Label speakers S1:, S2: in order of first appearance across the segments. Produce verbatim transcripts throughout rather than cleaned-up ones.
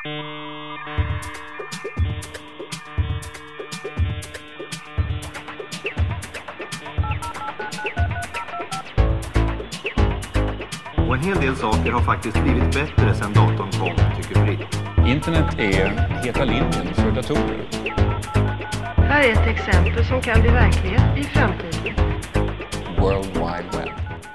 S1: Och en hel del saker har faktiskt blivit bättre sedan datorn kom, tycker Fritt.
S2: Internet är heta linjen för datorer.
S3: Här är ett exempel som kan bli verklighet i framtiden.
S2: World Wide Web.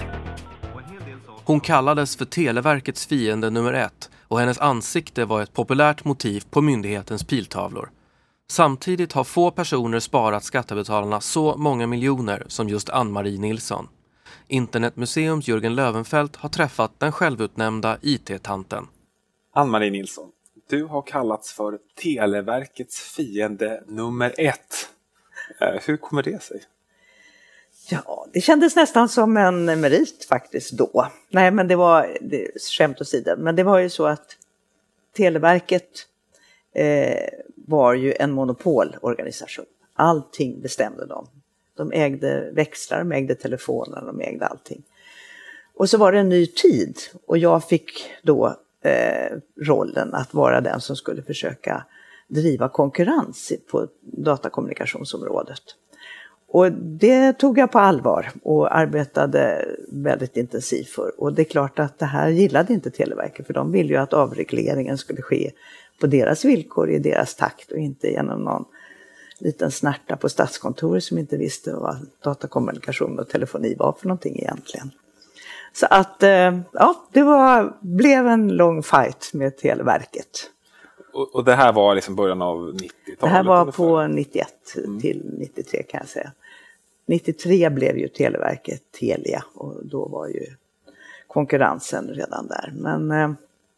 S4: Hon kallades för Televerkets fiende nummer ett och hennes ansikte var ett populärt motiv på myndighetens piltavlor. Samtidigt har få personer sparat skattebetalarna så många miljoner som just Ann-Marie Nilsson. Internetmuseums Jörgen Löwenfelt har träffat den självutnämnda I T-tanten.
S5: Ann-Marie Nilsson, du har kallats för Televerkets fiende nummer ett. Hur kommer det sig?
S6: Ja, det kändes nästan som en merit faktiskt då. Nej, men det var det, skämt åsido. Men det var ju så att Televerket eh, var ju en monopolorganisation. Allting bestämde de. De ägde växlar, de ägde telefoner, de ägde allting. Och så var det en ny tid och jag fick då eh, rollen att vara den som skulle försöka driva konkurrens på datakommunikationsområdet. Och det tog jag på allvar och arbetade väldigt intensivt för. Och det är klart att det här gillade inte Televerket, för de ville ju att avregleringen skulle ske på deras villkor, i deras takt och inte genom någon liten snärta på Statskontoret som inte visste vad datakommunikation och telefoni var för någonting egentligen. Så att ja, det var, blev en lång fight med Televerket.
S5: Och, och det här var liksom början av nittiotalet?
S6: Det här var
S5: ungefär.
S6: På nittioett mm. till nittiotre kan jag säga. nittiotre blev ju Televerket Telia och då var ju konkurrensen redan där. Men eh,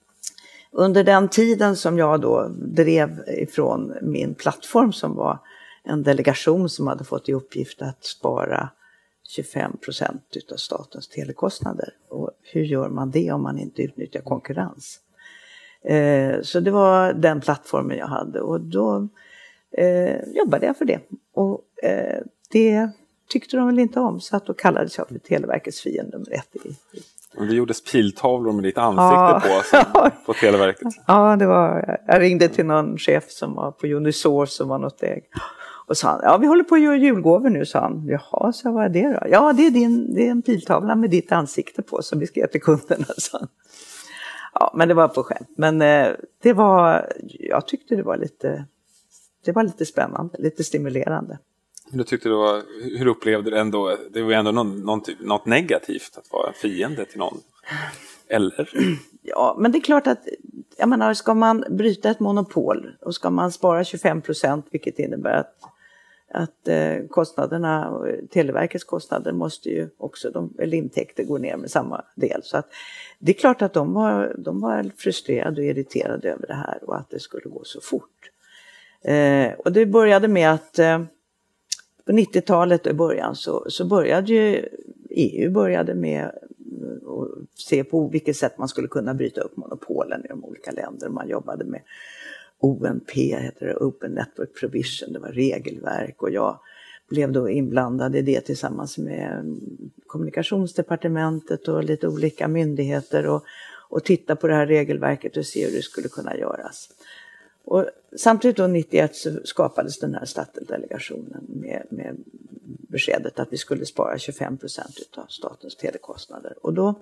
S6: under den tiden som jag då drev ifrån min plattform som var en delegation som hade fått i uppgift att spara tjugofem procent utav statens telekostnader. Och hur gör man det om man inte utnyttjar konkurrens? Eh, så det var den plattformen jag hade och då eh, jobbade jag för det. Och eh, det tyckte de väl inte om, så att då kallades jag för Televerkets fiende nummer ett.
S5: Och det gjordes piltavlor med ditt ansikte ja. på, alltså, på Televerket.
S6: Ja, det var, jag ringde till någon chef som var på Unisource som var något äg. Och sa han, ja vi håller på att göra julgåvor nu, sa han. Jaha, så vad är det då? Ja, det är, din, det är en piltavla med ditt ansikte på som vi ska ge till kunderna, sa han. Ja, men det var på skämt. Men eh, det var, jag tyckte det var lite, det var lite spännande, lite stimulerande.
S5: Du tyckte det var, hur upplevde du ändå, det var ändå någon, någon typ, något negativt att vara fiende till någon? Eller?
S6: Ja, men det är klart att, jag menar, ska man bryta ett monopol och ska man spara tjugofem procent, vilket innebär att, att eh, kostnaderna, Televerkets kostnader måste ju också, de, eller intäkter går ner med samma del. Så att det är klart att de var, de var frustrerade och irriterade över det här och att det skulle gå så fort. Eh, och det började med att eh, på nittiotalet i början så, så började ju E U började med att se på vilket sätt man skulle kunna bryta upp monopolen i de olika länder. Man jobbade med O N P, heter det, Open Network Provision, det var regelverk och jag blev då inblandad i det tillsammans med kommunikationsdepartementet och lite olika myndigheter och, och titta på det här regelverket och se hur det skulle kunna göras. Och samtidigt då nittioett så skapades den här Statteldelegationen med, med beskedet att vi skulle spara tjugofem procent av statens telekostnader. Och då,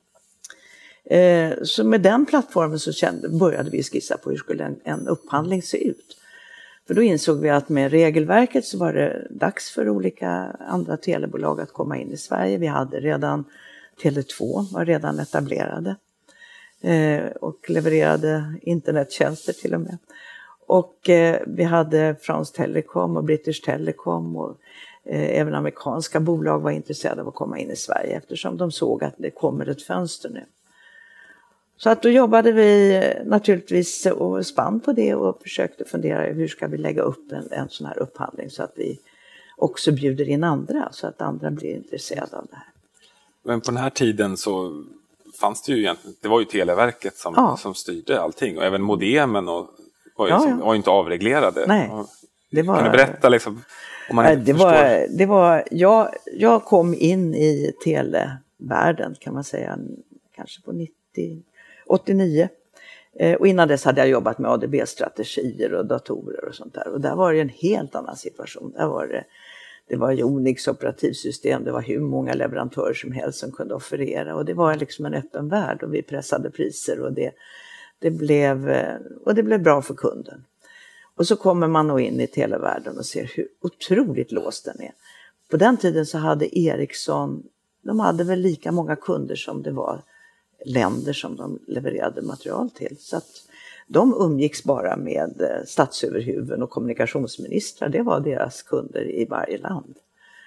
S6: eh, så med den plattformen så kände, började vi skissa på hur skulle en, en upphandling se ut. För då insåg vi att med regelverket så var det dags för olika andra telebolag att komma in i Sverige. Vi hade redan Tele två, var redan etablerade. Och levererade internettjänster till och med. Och eh, vi hade France Telecom och British Telecom och eh, även amerikanska bolag var intresserade av att komma in i Sverige eftersom de såg att det kommer ett fönster nu. Så att då jobbade vi naturligtvis och spann på det och försökte fundera hur ska vi lägga upp en, en sån här upphandling så att vi också bjuder in andra så att andra blir intresserade av det här.
S5: Men på den här tiden så fanns det ju egentligen, det var ju Televerket som, ja. som styrde allting och även modemen och var ju, ja, ja. var ju inte avreglerade. Nej, det var, kan du berätta liksom? Om man
S6: nej, det, var, det var, jag, jag kom in i televärlden kan man säga, kanske på nittio, åttionio. Eh, och innan dess hade jag jobbat med A D B-strategier och datorer och sånt där. Och där var det en helt annan situation. Där var det, det var Unix operativsystem, det var hur många leverantörer som helst som kunde offerera. Och det var liksom en öppen värld och vi pressade priser och det, det, blev, och det blev bra för kunden. Och så kommer man nog in i televärlden och ser hur otroligt låst den är. På den tiden så hade Ericsson, de hade väl lika många kunder som det var länder som de levererade material till. Så att de umgicks bara med statsöverhuvuden och kommunikationsministrar. Det var deras kunder i varje land.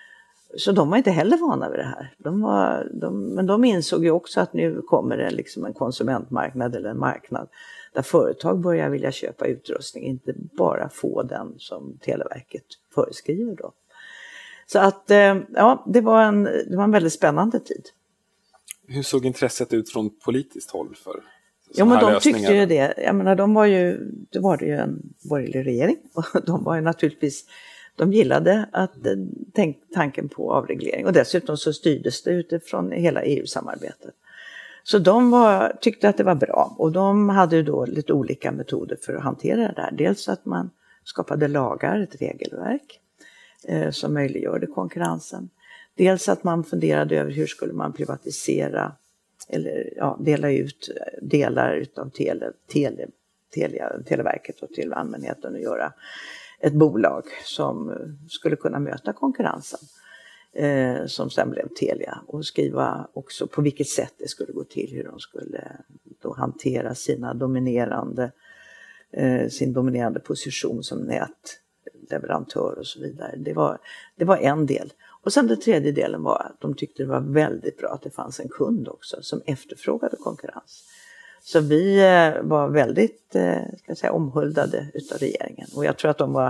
S6: Så de var inte heller vana vid det här. De var, de, men de insåg ju också att nu kommer det liksom en konsumentmarknad eller en marknad där företag börjar vilja köpa utrustning, inte bara få den som Televerket föreskriver då. Så att ja, det var en, det var en väldigt spännande tid.
S5: Hur såg intresset ut från politiskt håll för
S6: ja, men de lösningar? Tyckte ju det. Jag menar, de var ju, det var det ju en borgerlig regering och de var ju naturligtvis, de gillade att tänk, tanken på avreglering och dessutom så styrdes det utifrån hela E U-samarbetet. Så de var, tyckte att det var bra och de hade ju då lite olika metoder för att hantera det där. Dels att man skapade lagar, ett regelverk eh, som möjliggjorde konkurrensen. Dels att man funderade över hur skulle man privatisera eller ja, dela ut delar utav tele, tele, tele, Televerket och till allmänheten och göra ett bolag som skulle kunna möta konkurrensen eh, som sen blev Telia och skriva också på vilket sätt det skulle gå till, hur de skulle då hantera sina dominerande, eh, sin dominerande position som nätleverantör och så vidare. Det var, det var en del. Och sen den tredje delen var att de tyckte det var väldigt bra att det fanns en kund också som efterfrågade konkurrens. Så vi var väldigt ska jag säga, omhuldade utav regeringen. Och jag tror att de var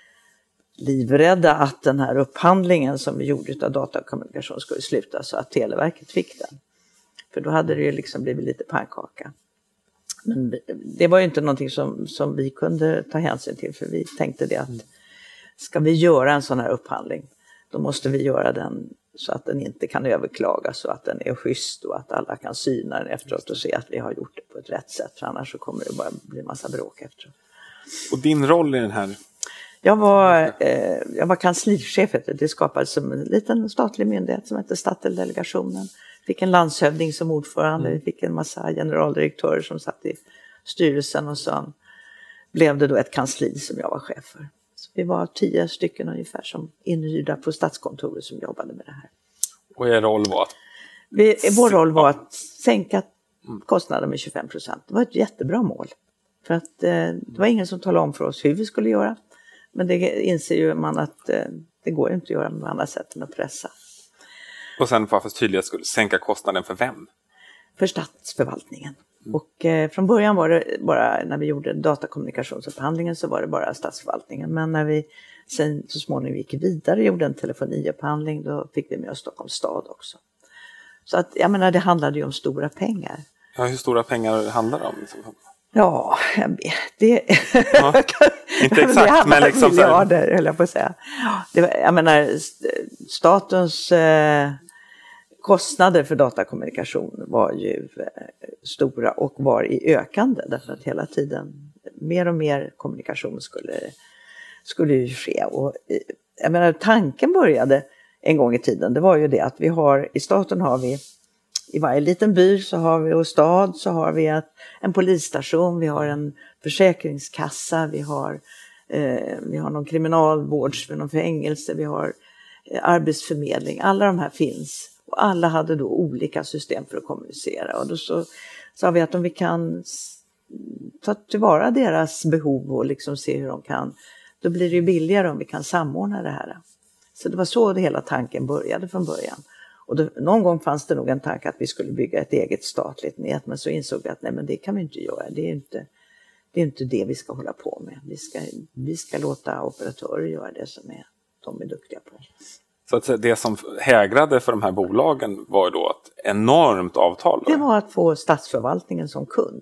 S6: livrädda att den här upphandlingen som vi gjorde utav datakommunikation skulle sluta så att Televerket fick den. För då hade det ju liksom blivit lite pannkaka. Men det var ju inte någonting som, som vi kunde ta hänsyn till för vi tänkte det att ska vi göra en sån här upphandling då måste vi göra den så att den inte kan överklagas så att den är schysst och att alla kan syna den efteråt och se att vi har gjort det på ett rätt sätt. För annars så kommer det bara bli massa bråk efteråt.
S5: Och din roll i den här?
S6: Jag var, eh, jag var kanslichef. Det skapades som en liten statlig myndighet som heter Statteldelegationen. Fick en landshövding som ordförande. Mm. Vi fick en massa generaldirektörer som satt i styrelsen och sen blev det då ett kansli som jag var chef för. Vi var tio stycken ungefär som inhyrda på Statskontoret som jobbade med det här.
S5: Och er roll var?
S6: Vi, vår roll var att sänka kostnaden med tjugofem procent. Det var ett jättebra mål. För att eh, det var ingen som talade om för oss hur vi skulle göra. Men det inser ju man att eh, det går inte att göra med andra sätt än att pressa.
S5: Och sen för att tydligare skulle sänka kostnaden för vem?
S6: För statsförvaltningen. Mm. Och eh, från början var det bara, när vi gjorde datakommunikationsupphandlingen så var det bara statsförvaltningen. Men när vi sen så småningom gick vidare och gjorde en telefoniupphandling då fick vi med oss Stockholms stad också. Så att, jag menar, det handlade ju om stora pengar.
S5: Ja, hur stora pengar handlar det om?
S6: Ja, det...
S5: Ja, inte exakt, men liksom...
S6: miljarder, höll jag på att säga. Det var, jag menar, statens... Eh, kostnader för datakommunikation var ju stora och var i ökande därför att hela tiden mer och mer kommunikation skulle, skulle ju ske. Och, jag menar, tanken började en gång i tiden, det var ju det att vi har, i staten har vi, i varje liten by så har vi, och stad så har vi ett, en polisstation, vi har en försäkringskassa, vi har, eh, vi har någon kriminalvårds, någon fängelse, vi har eh, arbetsförmedling, alla de här finns. Och alla hade då olika system för att kommunicera. Och då så sa vi att om vi kan ta tillvara deras behov och liksom se hur de kan, då blir det ju billigare om vi kan samordna det här. Så det var så det hela tanken började från början. Och då, någon gång fanns det nog en tanke att vi skulle bygga ett eget statligt nät. Men så insåg vi att nej, men det kan vi inte göra. Det är inte det, är inte det vi ska hålla på med. Vi ska, vi ska låta operatörer göra det som är, de är duktiga på.
S5: Så att det som hägrade för de här bolagen var då ett enormt avtal? Då?
S6: Det var att få statsförvaltningen som kund.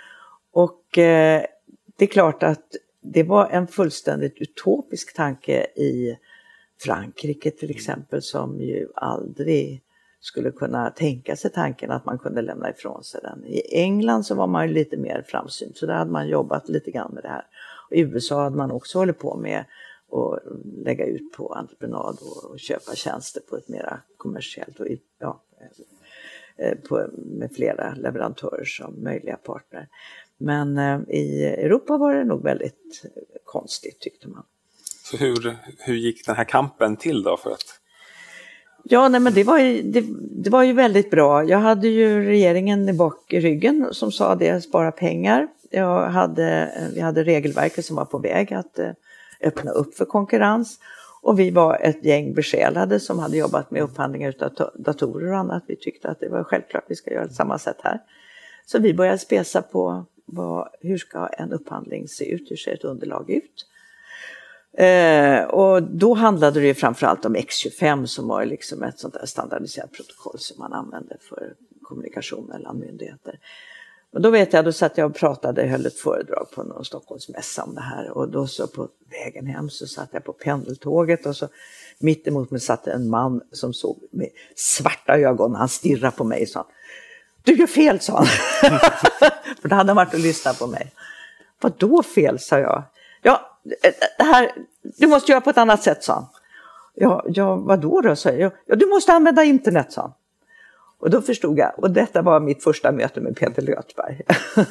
S6: Och eh, det är klart att det var en fullständigt utopisk tanke i Frankrike till exempel som ju aldrig skulle kunna tänka sig tanken att man kunde lämna ifrån sig den. I England så var man ju lite mer framsynt, så där hade man jobbat lite grann med det här. Och i U S A hade man också hållit på med att lägga ut på entreprenad och köpa tjänster på ett mer kommersiellt och ja, på, med flera leverantörer som möjliga partner. Men eh, i Europa var det nog väldigt konstigt, tyckte man.
S5: Så hur, hur gick den här kampen till då för att...
S6: Ja, nej, men det var, ju, det, det var ju väldigt bra. Jag hade ju regeringen i bak i ryggen som sa det, spara pengar. Jag hade, vi hade regelverket som var på väg att eh, öppna upp för konkurrens. Och vi var ett gäng besjälade som hade jobbat med upphandlingar av datorer och annat. Vi tyckte att det var självklart att vi ska göra det samma sätt här. Så vi började spesa på vad, hur ska en upphandling se ut, hur ser ett underlag ut. Eh, och då handlade det framförallt om X tjugofem som var liksom ett sånt där standardiserat protokoll som man använde för kommunikation mellan myndigheter. Och då vet jag, då satt jag och pratade, höll ett föredrag på någon Stockholmsmässa om det här. Och då så på vägen hem så satt jag på pendeltåget och så mitt emot mig satt en man som såg med svarta ögon. Han stirrade på mig och sa: "Du gör fel", sa han. För då hade han varit och lyssnat på mig. "Vad då fel", sa jag. "Ja, det här, du måste göra på ett annat sätt", sa han. Ja, ja, vad då då, sa jag. "Ja, du måste använda internet", sa han. Och då förstod jag, och detta var mitt första möte med Peter Lötberg.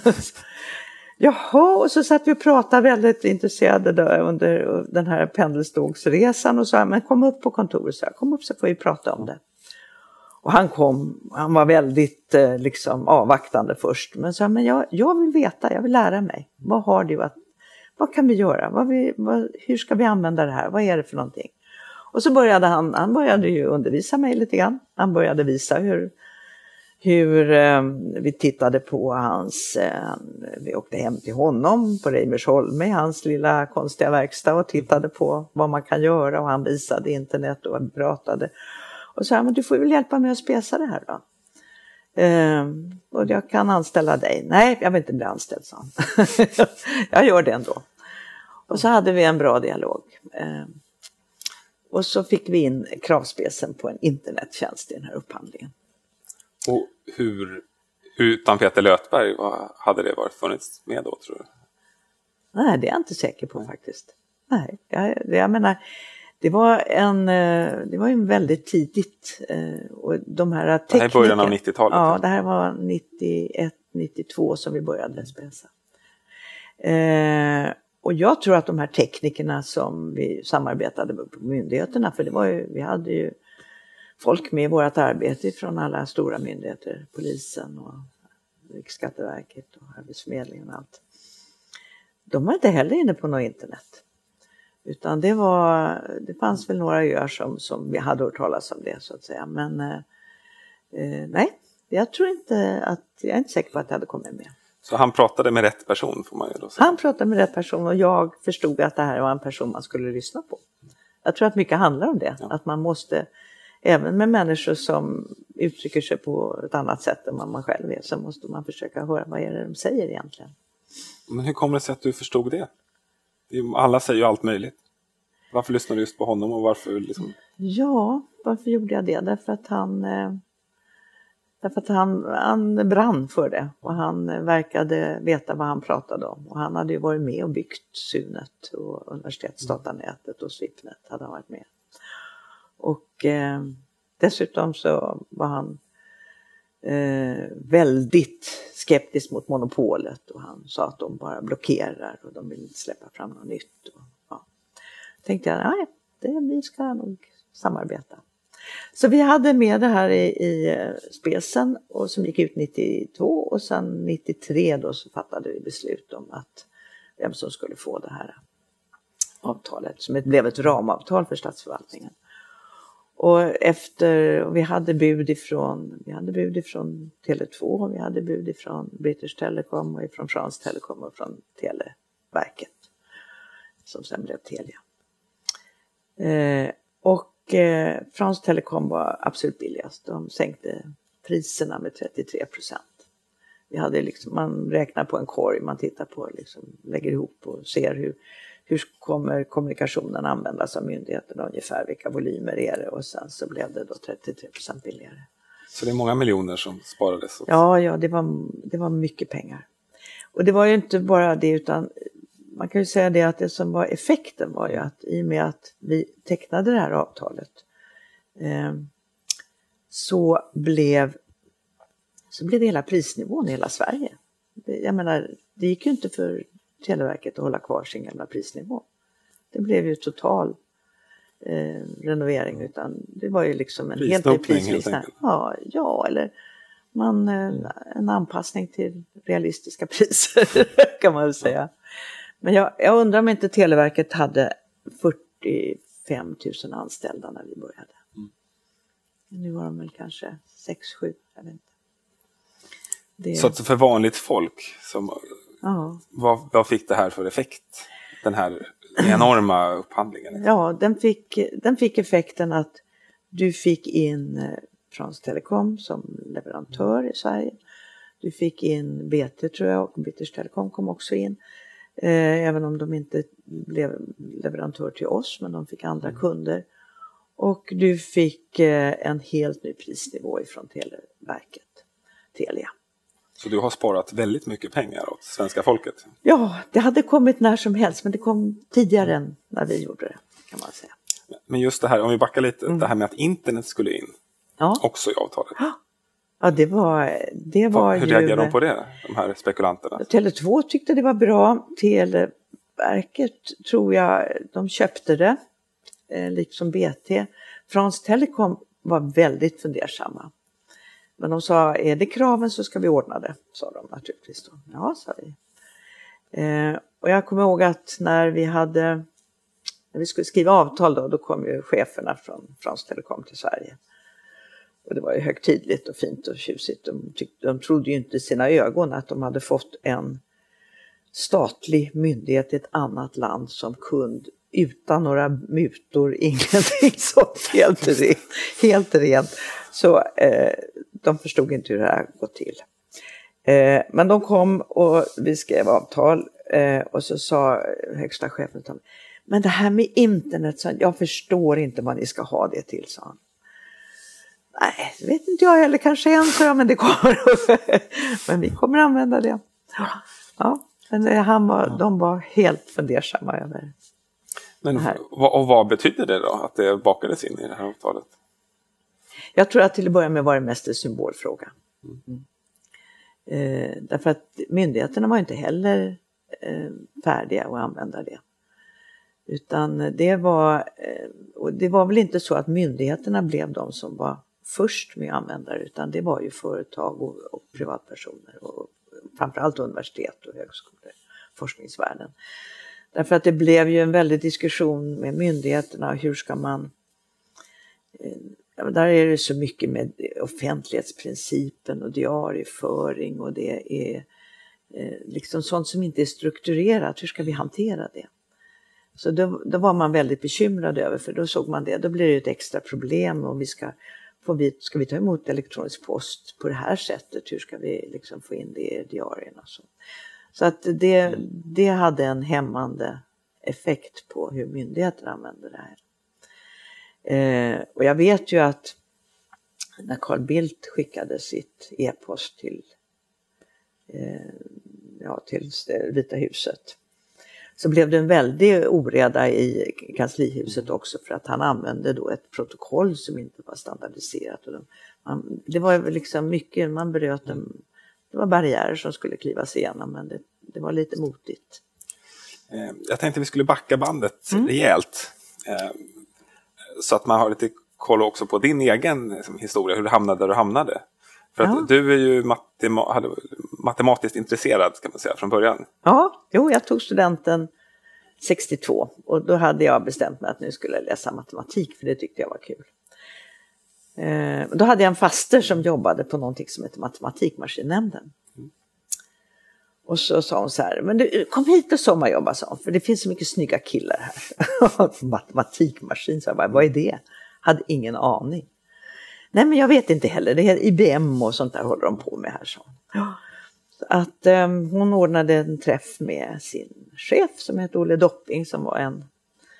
S6: Jaha, och så satt vi och pratade väldigt intresserade där under den här pendelstågsresan och sa: "Men kom upp på kontoret", så jag. "Kom upp så får vi prata om det." Och han kom, han var väldigt eh, liksom avvaktande först. Men sa: "Men jag, jag vill veta, jag vill lära mig. Vad har du att, vad kan vi göra? Vad vi, vad, hur ska vi använda det här? Vad är det för någonting?" Och så började han, han började ju undervisa mig lite grann. Han började visa hur, hur eh, vi tittade på hans, eh, vi åkte hem till honom på Reimersholm i hans lilla konstiga verkstad och tittade på vad man kan göra, och han visade internet och pratade. Och så här: "Men du får väl hjälpa mig att spesa det här då. Eh, och jag kan anställa dig." "Nej, jag vill inte bli anställd", sa han. "Jag gör det ändå." Och så hade vi en bra dialog. Eh, Och så fick vi in kravspecen på en internettjänst i den här upphandlingen.
S5: Och hur, utan Peter Lötberg, vad hade det varit funnits med då, tror du?
S6: Nej, det är jag inte säker på faktiskt. Nej, jag, jag menar, det var en, det var ju väldigt tidigt. Och de här teknikerna, det här är
S5: början av nittiotalet?
S6: Ja, det här var nittioett nittiotvå som vi började spesa. Eh, Och jag tror att de här teknikerna som vi samarbetade med på myndigheterna, för det var ju, vi hade ju folk med i vårt arbete från alla stora myndigheter, polisen och Riksskatteverket och Arbetsförmedlingen och allt. De var inte heller inne på något internet. Utan det var, det fanns väl några öar som, som vi hade hört talas om det, så att säga. Men eh, nej, jag tror inte att, jag är inte säker på att det hade kommit med.
S5: Så han pratade med rätt person, får man ju då säga.
S6: Han pratade med rätt person, och jag förstod att det här var en person man skulle lyssna på. Jag tror att mycket handlar om det. Ja. Att man måste, även med människor som uttrycker sig på ett annat sätt än vad man själv är, så måste man försöka höra vad är det de säger egentligen.
S5: Men hur kommer det sig att du förstod det? Alla säger ju allt möjligt. Varför lyssnade du just på honom och varför liksom...
S6: Ja, varför gjorde jag det? Därför att han... Eh, Därför att han, han brann för det, och han verkade veta vad han pratade om. Och han hade ju varit med och byggt Sunet och universitetsdatanätet och Swipnet hade han varit med. Och eh, dessutom så var han eh, väldigt skeptisk mot monopolet. Och han sa att de bara blockerar och de vill inte släppa fram något nytt. Och, ja. Tänkte jag, nej, det, vi ska nog samarbeta. Så vi hade med det här i, i spesen, och som gick ut nittiotvå, och sen nittiotre då så fattade vi beslut om att vem som skulle få det här avtalet, som blev ett ramavtal för statsförvaltningen. Och efter, och vi hade bud ifrån, vi hade bud ifrån Tele två, vi hade bud ifrån British Telecom och ifrån France Telecom och från Televerket, som sen blev Telia. Eh, och Eh, France Telecom var absolut billigast. De sänkte priserna med trettiotre procent. Vi hade liksom, man räknar på en korg, man tittar på, liksom, lägger ihop och ser hur, hur kommer kommunikationen användas av myndigheterna, ungefär vilka volymer är det, och sen så blev det då trettiotre procent billigare.
S5: Så det är många miljoner som sparades? Också.
S6: Ja, ja det, var, det var mycket pengar. Och det var ju inte bara det, utan man kan ju säga det att det som var effekten var ju att i och med att vi tecknade det här avtalet eh, så blev så blev det hela prisnivån i hela Sverige. Det, jag menar, det gick ju inte för Televerket att hålla kvar sin gamla prisnivå. Det blev ju total eh, renovering, utan det var ju liksom en helt ny prislista. Ja, ja, eller man, eh, en anpassning till realistiska priser kan man väl säga. Men jag, jag undrar om inte Televerket hade fyrtiofem tusen anställda när vi började. Mm. Nu var de väl kanske sex sju, jag vet inte. Det...
S5: Så att för vanligt folk, som, ja. vad, vad fick det här för effekt? Den här enorma upphandlingen?
S6: Ja, den fick, den fick effekten att du fick in France Telecom som leverantör i Sverige. Du fick in B T tror jag, och British Telecom kom också in. Eh, även om de inte blev leverantör till oss, men de fick andra mm. kunder. Och du fick eh, en helt ny prisnivå ifrån Televerket, Telia.
S5: Så du har sparat väldigt mycket pengar åt svenska folket?
S6: Ja, det hade kommit när som helst, men det kom tidigare än när vi gjorde det, kan man säga.
S5: Men just det här, om vi backar lite, mm. det här med att internet skulle in, ja. också i avtalet.
S6: Ja, det var, det var
S5: Hur
S6: ju...
S5: reagerade de på det, de här spekulanterna?
S6: Tele två tyckte det var bra. Televerket tror jag, de köpte det, eh, liksom B T. France Telecom var väldigt fundersamma. Men de sa, är det kraven så ska vi ordna det, sa de naturligtvis då. Ja, sa vi. Eh, och jag kommer ihåg att när vi hade, när vi skulle skriva avtal då, då kom ju cheferna från France Telecom till Sverige. Och det var ju högtidligt och fint och tjusigt. De, tyckte, de trodde ju inte i sina ögon att de hade fått en statlig myndighet i ett annat land som kund utan några mutor, ingenting sånt, helt rent. Helt rent. Så eh, de förstod inte hur det här gått till. Eh, men de kom och vi skrev avtal eh, och så sa högsta chefen till mig, men det här med internet, så jag förstår inte vad ni ska ha det till, sa han. Nej, det vet inte jag heller, kanske en, så men det kommer. Men vi kommer använda det. Ja, men han var, de var helt fundersamma över
S5: men det här. Och vad betyder det då, att det bakades in i det här avtalet?
S6: Jag tror att till att börja med var det mest en symbolfråga. Mm. Eh, därför att myndigheterna var inte heller eh, färdiga att använda det. Utan det var, eh, och det var väl inte så att myndigheterna blev de som var först med att använda det, utan det var ju företag och, och privatpersoner och framförallt universitet och högskolor, forskningsvärlden. Därför att det blev ju en väldig diskussion med myndigheterna, hur ska man, ja, där är det så mycket med offentlighetsprincipen och diarieföring och det är eh, liksom sånt som inte är strukturerat, hur ska vi hantera det? Så då, då var man väldigt bekymrad över, för då såg man det, då blir det ett extra problem om vi ska, får vi, ska vi ta emot elektronisk post på det här sättet, hur ska vi liksom få in det i diarierna? Så, så att det, det hade en hämmande effekt på hur myndigheter använder det här. Eh, och jag vet ju att när Carl Bildt skickade sitt e-post till, eh, ja, till Vita huset, så blev det en väldig oreda i kanslihuset också, för att han använde då ett protokoll som inte var standardiserat. Och de, man, det var liksom mycket, man bröt en, det var barriärer som skulle klivas igenom, men det, det var lite motigt.
S5: Eh, jag tänkte vi skulle backa bandet mm. rejält. Eh, så att man har lite koll också på din egen liksom, historia, hur du hamnade där du hamnade. För att ja. du är ju matema- hade, matematiskt intresserad, kan man säga, från början.
S6: Ja, jo, jag tog studenten sextiotvå och då hade jag bestämt mig att nu skulle jag läsa matematik, för det tyckte jag var kul. Eh, då hade jag en faster som jobbade på någonting som heter matematikmaskinnämnden. Mm. Och så sa hon så här, men du, kom hit och sommarjobba, sa hon, för det finns så mycket snygga killar här. Matematikmaskin, så jag bara, vad är det? Hade ingen aning. Nej, men jag vet inte heller, det är I B M och sånt där håller de på med här, så. Så att um, hon ordnade en träff med sin chef som heter Olle Dopping, som var en,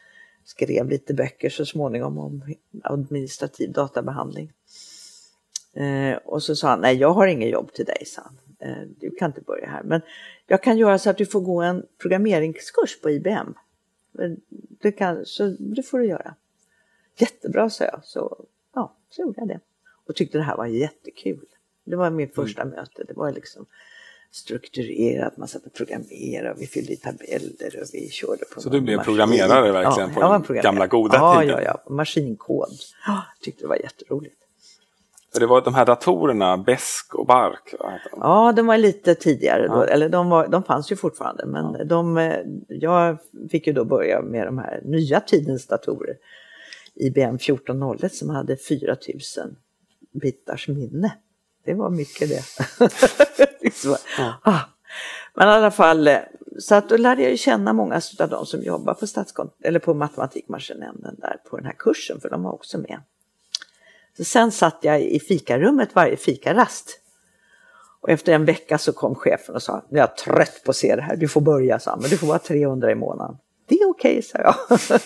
S6: skrev lite böcker så småningom om administrativ databehandling. Eh, och så sa han, nej jag har ingen jobb till dig, sa han. Eh, du kan inte börja här. Men jag kan göra så att du får gå en programmeringskurs på I B M. Det kan, så det får du göra. Jättebra, sa jag. Så, ja, så gjorde jag det. Och tyckte det här var jättekul. Det var min första mm. möte. Det var liksom strukturerat. Man satt och programmerade. Och vi fyllde i tabeller. Och vi körde på.
S5: Så du blev programmerare verkligen
S6: ja,
S5: på den gamla goda
S6: ja,
S5: tiden?
S6: Ja, ja. Maskinkod. Jag tyckte det var jätteroligt.
S5: För det var de här datorerna, Besk och Bark?
S6: Ja, de var lite tidigare då. Ja. Eller de, var, de fanns ju fortfarande. Men ja. de, jag fick ju då börja med de här nya tidens datorer. I B M fjorton noll ett som hade fyra tusen bitars minne. Det var mycket det. Så, ja. ah. Men i alla fall, så att då lärde jag ju känna många av de som jobbar på statskont- eller på matematikmaskinnämnden där på den här kursen, för de var också med. Så sen satt jag i fikarummet varje fikarast. Och efter en vecka så kom chefen och sa, jag är trött på att se det här, du får börja, så, men du får bara trehundra i månaden. Det är okej, sa jag.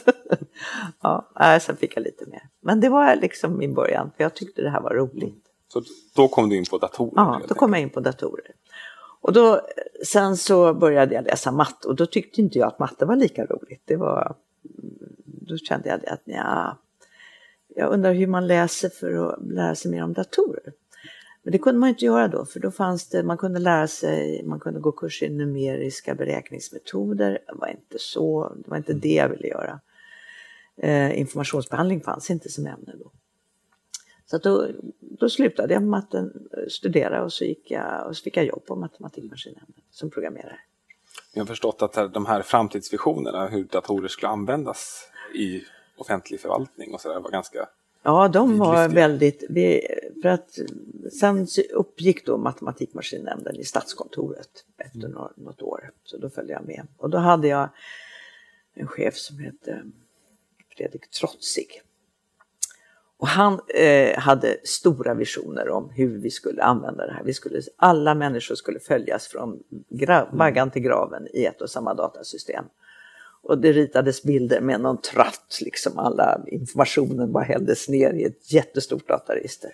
S6: Ja, sen fick jag lite mer. Men det var liksom min början, för jag tyckte det här var roligt.
S5: Så då kom du in på datorer?
S6: Ja, då kom jag in på datorer. Och då, sen så började jag läsa matte, och då tyckte inte jag att matte var lika roligt. Det var, då kände jag att ja, jag undrar hur man läser för att lära sig mer om datorer. Men det kunde man inte göra då, för då fanns det, man kunde lära sig, man kunde gå kurs i numeriska beräkningsmetoder. Det var inte så, det var inte det jag ville göra. Eh, informationsbehandling fanns inte som ämne då. Så att då, då slutade jag med att studera, och så gick jag, och så fick jag jobb på matematikmaskinnämnden som programmerare.
S5: Jag har förstått att de här framtidsvisionerna, hur datorer skulle användas i offentlig förvaltning och så där, var ganska...
S6: Ja, de var vidlyftiga. Väldigt... För att sen uppgick då matematikmaskinnämnden i Statskontoret efter mm. något år. Så då följde jag med. Och då hade jag en chef som hette Fredrik Trotzig. Och han eh, hade stora visioner om hur vi skulle använda det här. Vi skulle, alla människor skulle följas från gra- vaggan till graven i ett och samma datasystem. Och det ritades bilder med någon tratt, liksom alla informationen bara hälldes ner i ett jättestort dataregister.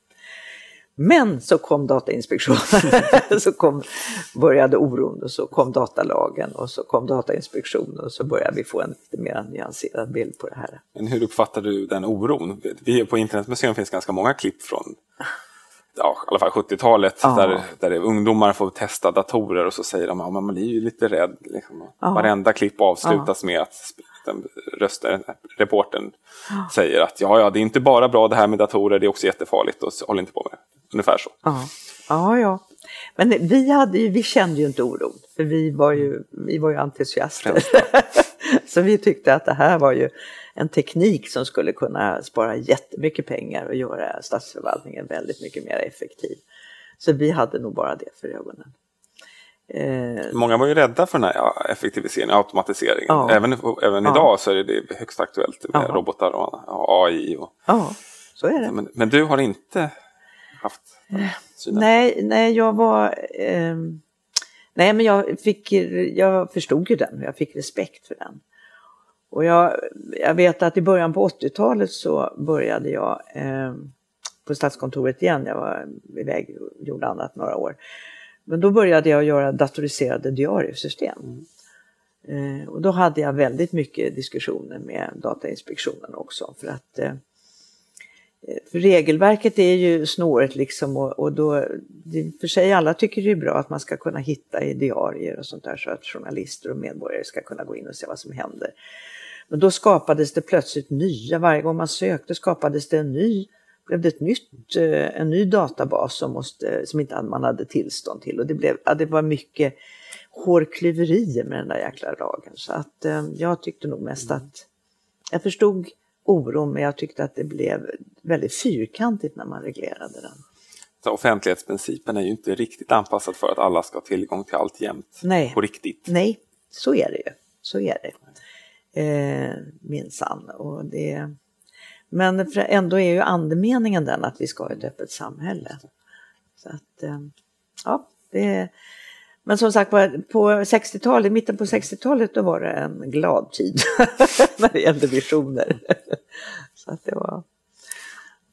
S6: Men så kom Datainspektionen, så kom, började oron, och så kom datalagen, och så kom Datainspektionen, och så började vi få en lite mer nyanserad bild på det här.
S5: Men hur uppfattar du den oron? Vi på Internetmuseum finns ganska många klipp från ja, i alla fall sjuttiotalet ja. där, där ungdomar får testa datorer, och så säger de att ja, man blir ju lite rädd. Liksom. Ja. Varenda klipp avslutas ja. med att den rösten, reportern ja. säger att ja, ja, det är inte bara bra det här med datorer, det är också jättefarligt, och håll inte på med det. Ungefär så.
S6: Ja, ja. ja. Men vi, hade ju, vi kände ju inte oron, för vi var ju, vi var ju entusiaster. Så vi tyckte att det här var ju en teknik som skulle kunna spara jättemycket pengar och göra statsförvaltningen väldigt mycket mer effektiv. Så vi hade nog bara det för ögonen.
S5: Eh, Många var ju rädda för den här ja, effektiviseringen, automatiseringen. Ja. Även, även ja. idag så är det högst aktuellt med ja. robotar och A I. Och,
S6: ja, så är det.
S5: Men, men du har inte haft synen?
S6: Nej, nej, jag var... Eh, nej, men jag, fick, jag förstod ju den. Jag fick respekt för den. Och jag, jag vet att i början på åttiotalet så började jag eh, på Statskontoret igen. Jag var iväg och gjorde annat några år. Men då började jag göra datoriserade diariesystem. Mm. Eh, och då hade jag väldigt mycket diskussioner med Datainspektionen också. För att eh, för regelverket är ju snårigt liksom. Och, och då, för sig alla tycker det är bra att man ska kunna hitta i diarier och sånt där. Så att journalister och medborgare ska kunna gå in och se vad som händer. Men då skapades det plötsligt nya, varje gång man sökte skapades det en ny, blev det ett nytt, en ny databas som, måste, som inte man hade tillstånd till. Och det, blev, det var mycket hårklyverier med den där jäkla lagen. Så att jag tyckte nog mest att, jag förstod oron, men jag tyckte att det blev väldigt fyrkantigt när man reglerade den.
S5: Så offentlighetsprincipen är ju inte riktigt anpassad för att alla ska ha tillgång till allt jämt.
S6: Nej.
S5: På riktigt.
S6: Nej, så är det ju. Så är det. Eh, minsann. Och det, men ändå är ju andemeningen den att vi ska ha ett öppet samhälle. Så att, eh, ja, det, men som sagt på, på sextiotalet, mitten på sextiotalet då var det en glad tid när det gällde visioner. Så att det var...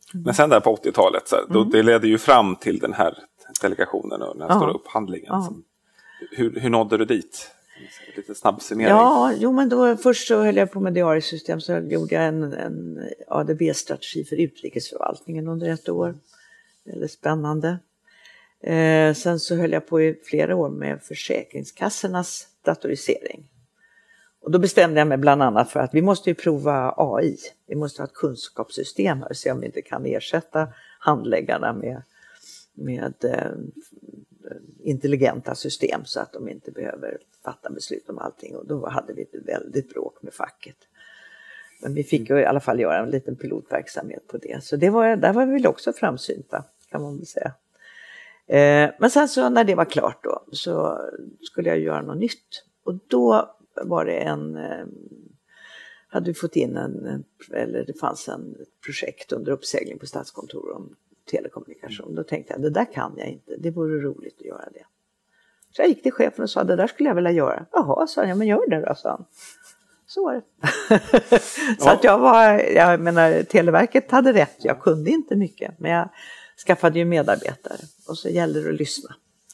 S5: Men sen där på åttiotalet, så, då, mm. det ledde ju fram till den här delegationen och den här ja. stora upphandlingen. Ja. Som, hur, hur nådde du dit? Lite snabb summering.
S6: Ja, jo, men då, först så höll jag på med diariesystem, så gjorde jag en, en A D B-strategi för utrikesförvaltningen under ett år. Väldigt spännande. Eh, sen så höll jag på i flera år med försäkringskassornas datorisering. Och då bestämde jag mig bland annat för att vi måste ju prova A I. Vi måste ha ett kunskapssystem här, se om vi inte kan ersätta handläggarna med, med eh, intelligenta system så att de inte behöver fatta beslut om allting. Och då hade vi ett väldigt bråk med facket. Men vi fick ju i alla fall göra en liten pilotverksamhet på det. Så det var, där var vi väl också framsynta, kan man väl säga. Eh, men sen så när det var klart då, så skulle jag göra något nytt. Och då var det en, eh, hade vi fått in en, eller det fanns en projekt under uppsägning på Statskontoret om telekommunikation. Då tänkte jag, det där kan jag inte, det vore roligt att göra det. Så jag gick till chefen och sa, det där skulle jag vilja göra. Jaha, sa jag, men gör det då, sa han. Så var det. Så ja. att jag var, jag menar, Televerket hade rätt, jag kunde inte mycket, men jag skaffade ju medarbetare och så gällde det att lyssna.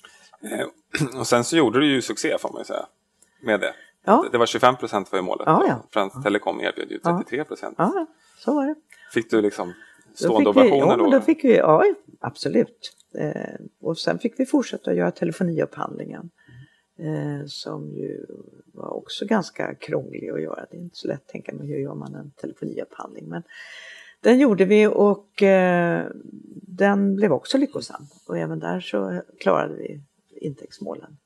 S5: Och sen så gjorde du ju succé, får man ju säga, med det.
S6: Ja.
S5: Det var tjugofem procent var ju målet.
S6: Ja, ja.
S5: Fransk Telekom erbjöd ju trettiotre procent.
S6: Ja, så var det.
S5: Fick du liksom stående ovationer
S6: då?
S5: Ja,
S6: då fick vi, ja, absolut. Eh, och sen fick vi fortsätta göra telefoniupphandlingen. Eh, som ju var också ganska krånglig att göra. Det är inte så lätt att tänka mig hur gör man en telefoniupphandling. Men den gjorde vi och eh, den blev också lyckosam. Och även där så klarade vi intäktsmålen.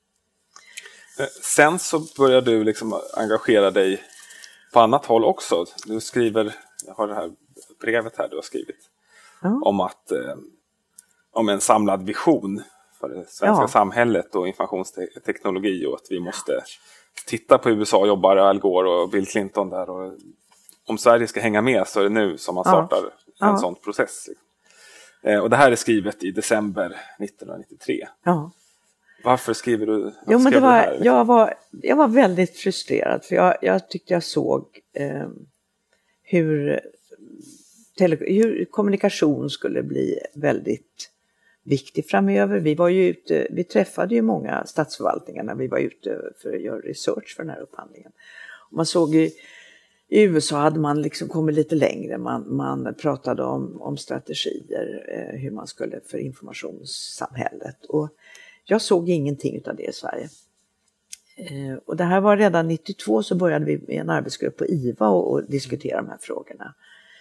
S5: Sen så började du liksom engagera dig på annat håll också. Du skriver, jag har det här brevet här du har skrivit. Ja. Om att eh, om en samlad vision för det svenska ja. samhället och informationsteknologi, och att vi måste titta på U S A jobbar Al Gore och Bill Clinton där, och om Sverige ska hänga med så är det nu som man startar ja. en ja. sån process. Eh, och det här är skrivet i december nittonhundranittiotre.
S6: Ja.
S5: Varför skriver du,
S6: jo, men det var, det här? Jag, var, jag var väldigt frustrerad för jag, jag tyckte jag såg eh, hur, tele, hur kommunikation skulle bli väldigt viktig framöver. Vi var ju ute, vi träffade ju många statsförvaltningar när vi var ute för att göra research för den här upphandlingen. Och man såg ju, i U S A hade man liksom kommit lite längre. Man, man pratade om, om strategier, eh, hur man skulle för informationssamhället. Och jag såg ingenting av det i Sverige. Eh, och det här var redan nittiotvå, så började vi med en arbetsgrupp på I V A och, och diskutera de här frågorna.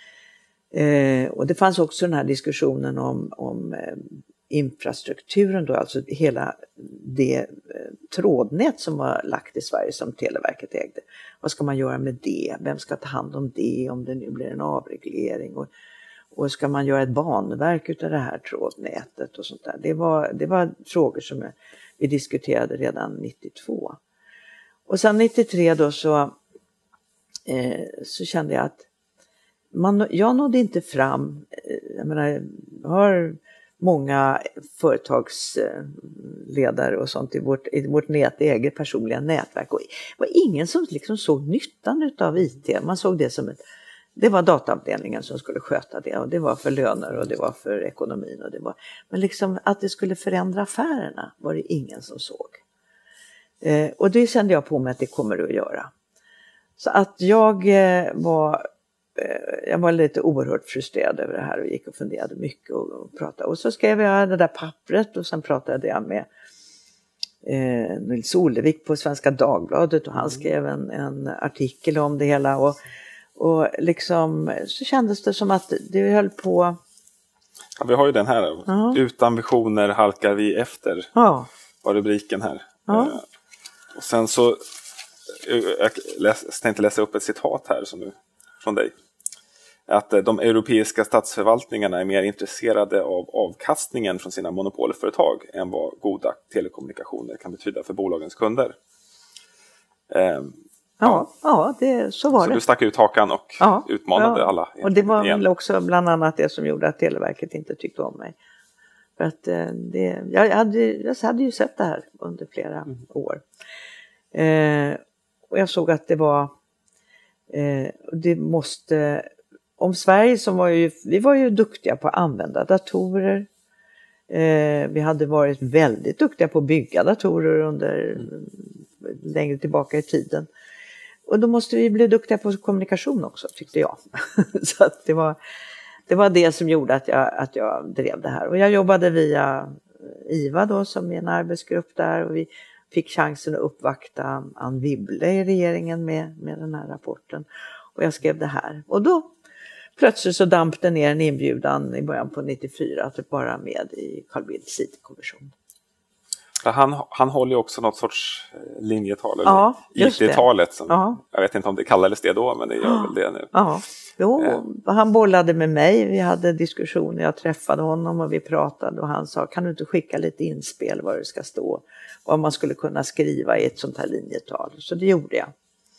S6: Eh, och det fanns också den här diskussionen om, om eh, infrastrukturen då, alltså hela det eh, trådnät som var lagt i Sverige som Televerket ägde. Vad ska man göra med det? Vem ska ta hand om det om det nu blir en avreglering? Och, och ska man göra ett banverk utav det här trådnätet och sånt där? Det var, det var frågor som vi diskuterade redan nittiotvå. Och sen nittiotre då så, eh, så kände jag att man, jag nådde inte fram. Jag menar, jag har många företagsledare och sånt i vårt, i vårt nät, eget personliga nätverk. Och det var ingen som liksom såg nyttan av I T. Man såg det som ett, det var dataavdelningen som skulle sköta det. Och det var för löner och det var för ekonomin. Och det var, men liksom att det skulle förändra affärerna var det ingen som såg. Eh, och det kände jag på mig att det kommer det att göra. Så att jag eh, var... Jag var lite oerhört frustrerad över det här och gick och funderade mycket och, och pratade. Och så skrev jag det där pappret och sen pratade jag med eh, Nils Olevik på Svenska Dagbladet och han skrev en, en artikel om det hela. Och, och liksom så kändes det som att det höll på...
S5: Ja, vi har ju den här. Ja. Utan visioner halkar vi efter.
S6: Ja.
S5: Var rubriken här.
S6: Ja.
S5: Eh, och sen så jag, läs, jag tänkte läsa upp ett citat här som du, från dig. Att de europeiska statsförvaltningarna är mer intresserade av avkastningen från sina monopolföretag än vad goda telekommunikationer kan betyda för bolagens kunder. Ehm,
S6: ja, ja det, så var
S5: så
S6: det.
S5: Så du stack ut hakan och ja, utmanade
S6: ja.
S5: alla.
S6: Och det var väl också bland annat det som gjorde att Televerket inte tyckte om mig. För att det, jag, hade, jag hade ju sett det här under flera mm. år. Ehm, och jag såg att det var... Eh, det måste, om Sverige som var ju, vi var ju duktiga på att använda datorer. Eh, vi hade varit väldigt duktiga på att bygga datorer under mm. längre tillbaka i tiden. Och då måste vi bli duktiga på kommunikation också, tyckte jag. Så att det var, det var det som gjorde att jag, att jag drev det här. Och jag jobbade via I V A då, som är en arbetsgrupp där. Och vi fick chansen att uppvakta Anne Wibble i regeringen med, med den här rapporten. Och jag skrev det här. Och då plötsligt så damp det ner en inbjudan i början på nittiofyra att vara med i Carl Bildts I T-kommission.
S5: Han, han håller ju också något sorts linjetal, eller ja, I T-talet. Som, ja. Jag vet inte om det kallades det då, men det gör ja. väl det nu.
S6: Ja. Jo, eh. han bollade med mig, vi hade diskussioner, jag träffade honom och vi pratade och han sa, kan du inte skicka lite inspel vad det ska stå, vad man skulle kunna skriva i ett sånt här linjetal. Så det gjorde jag.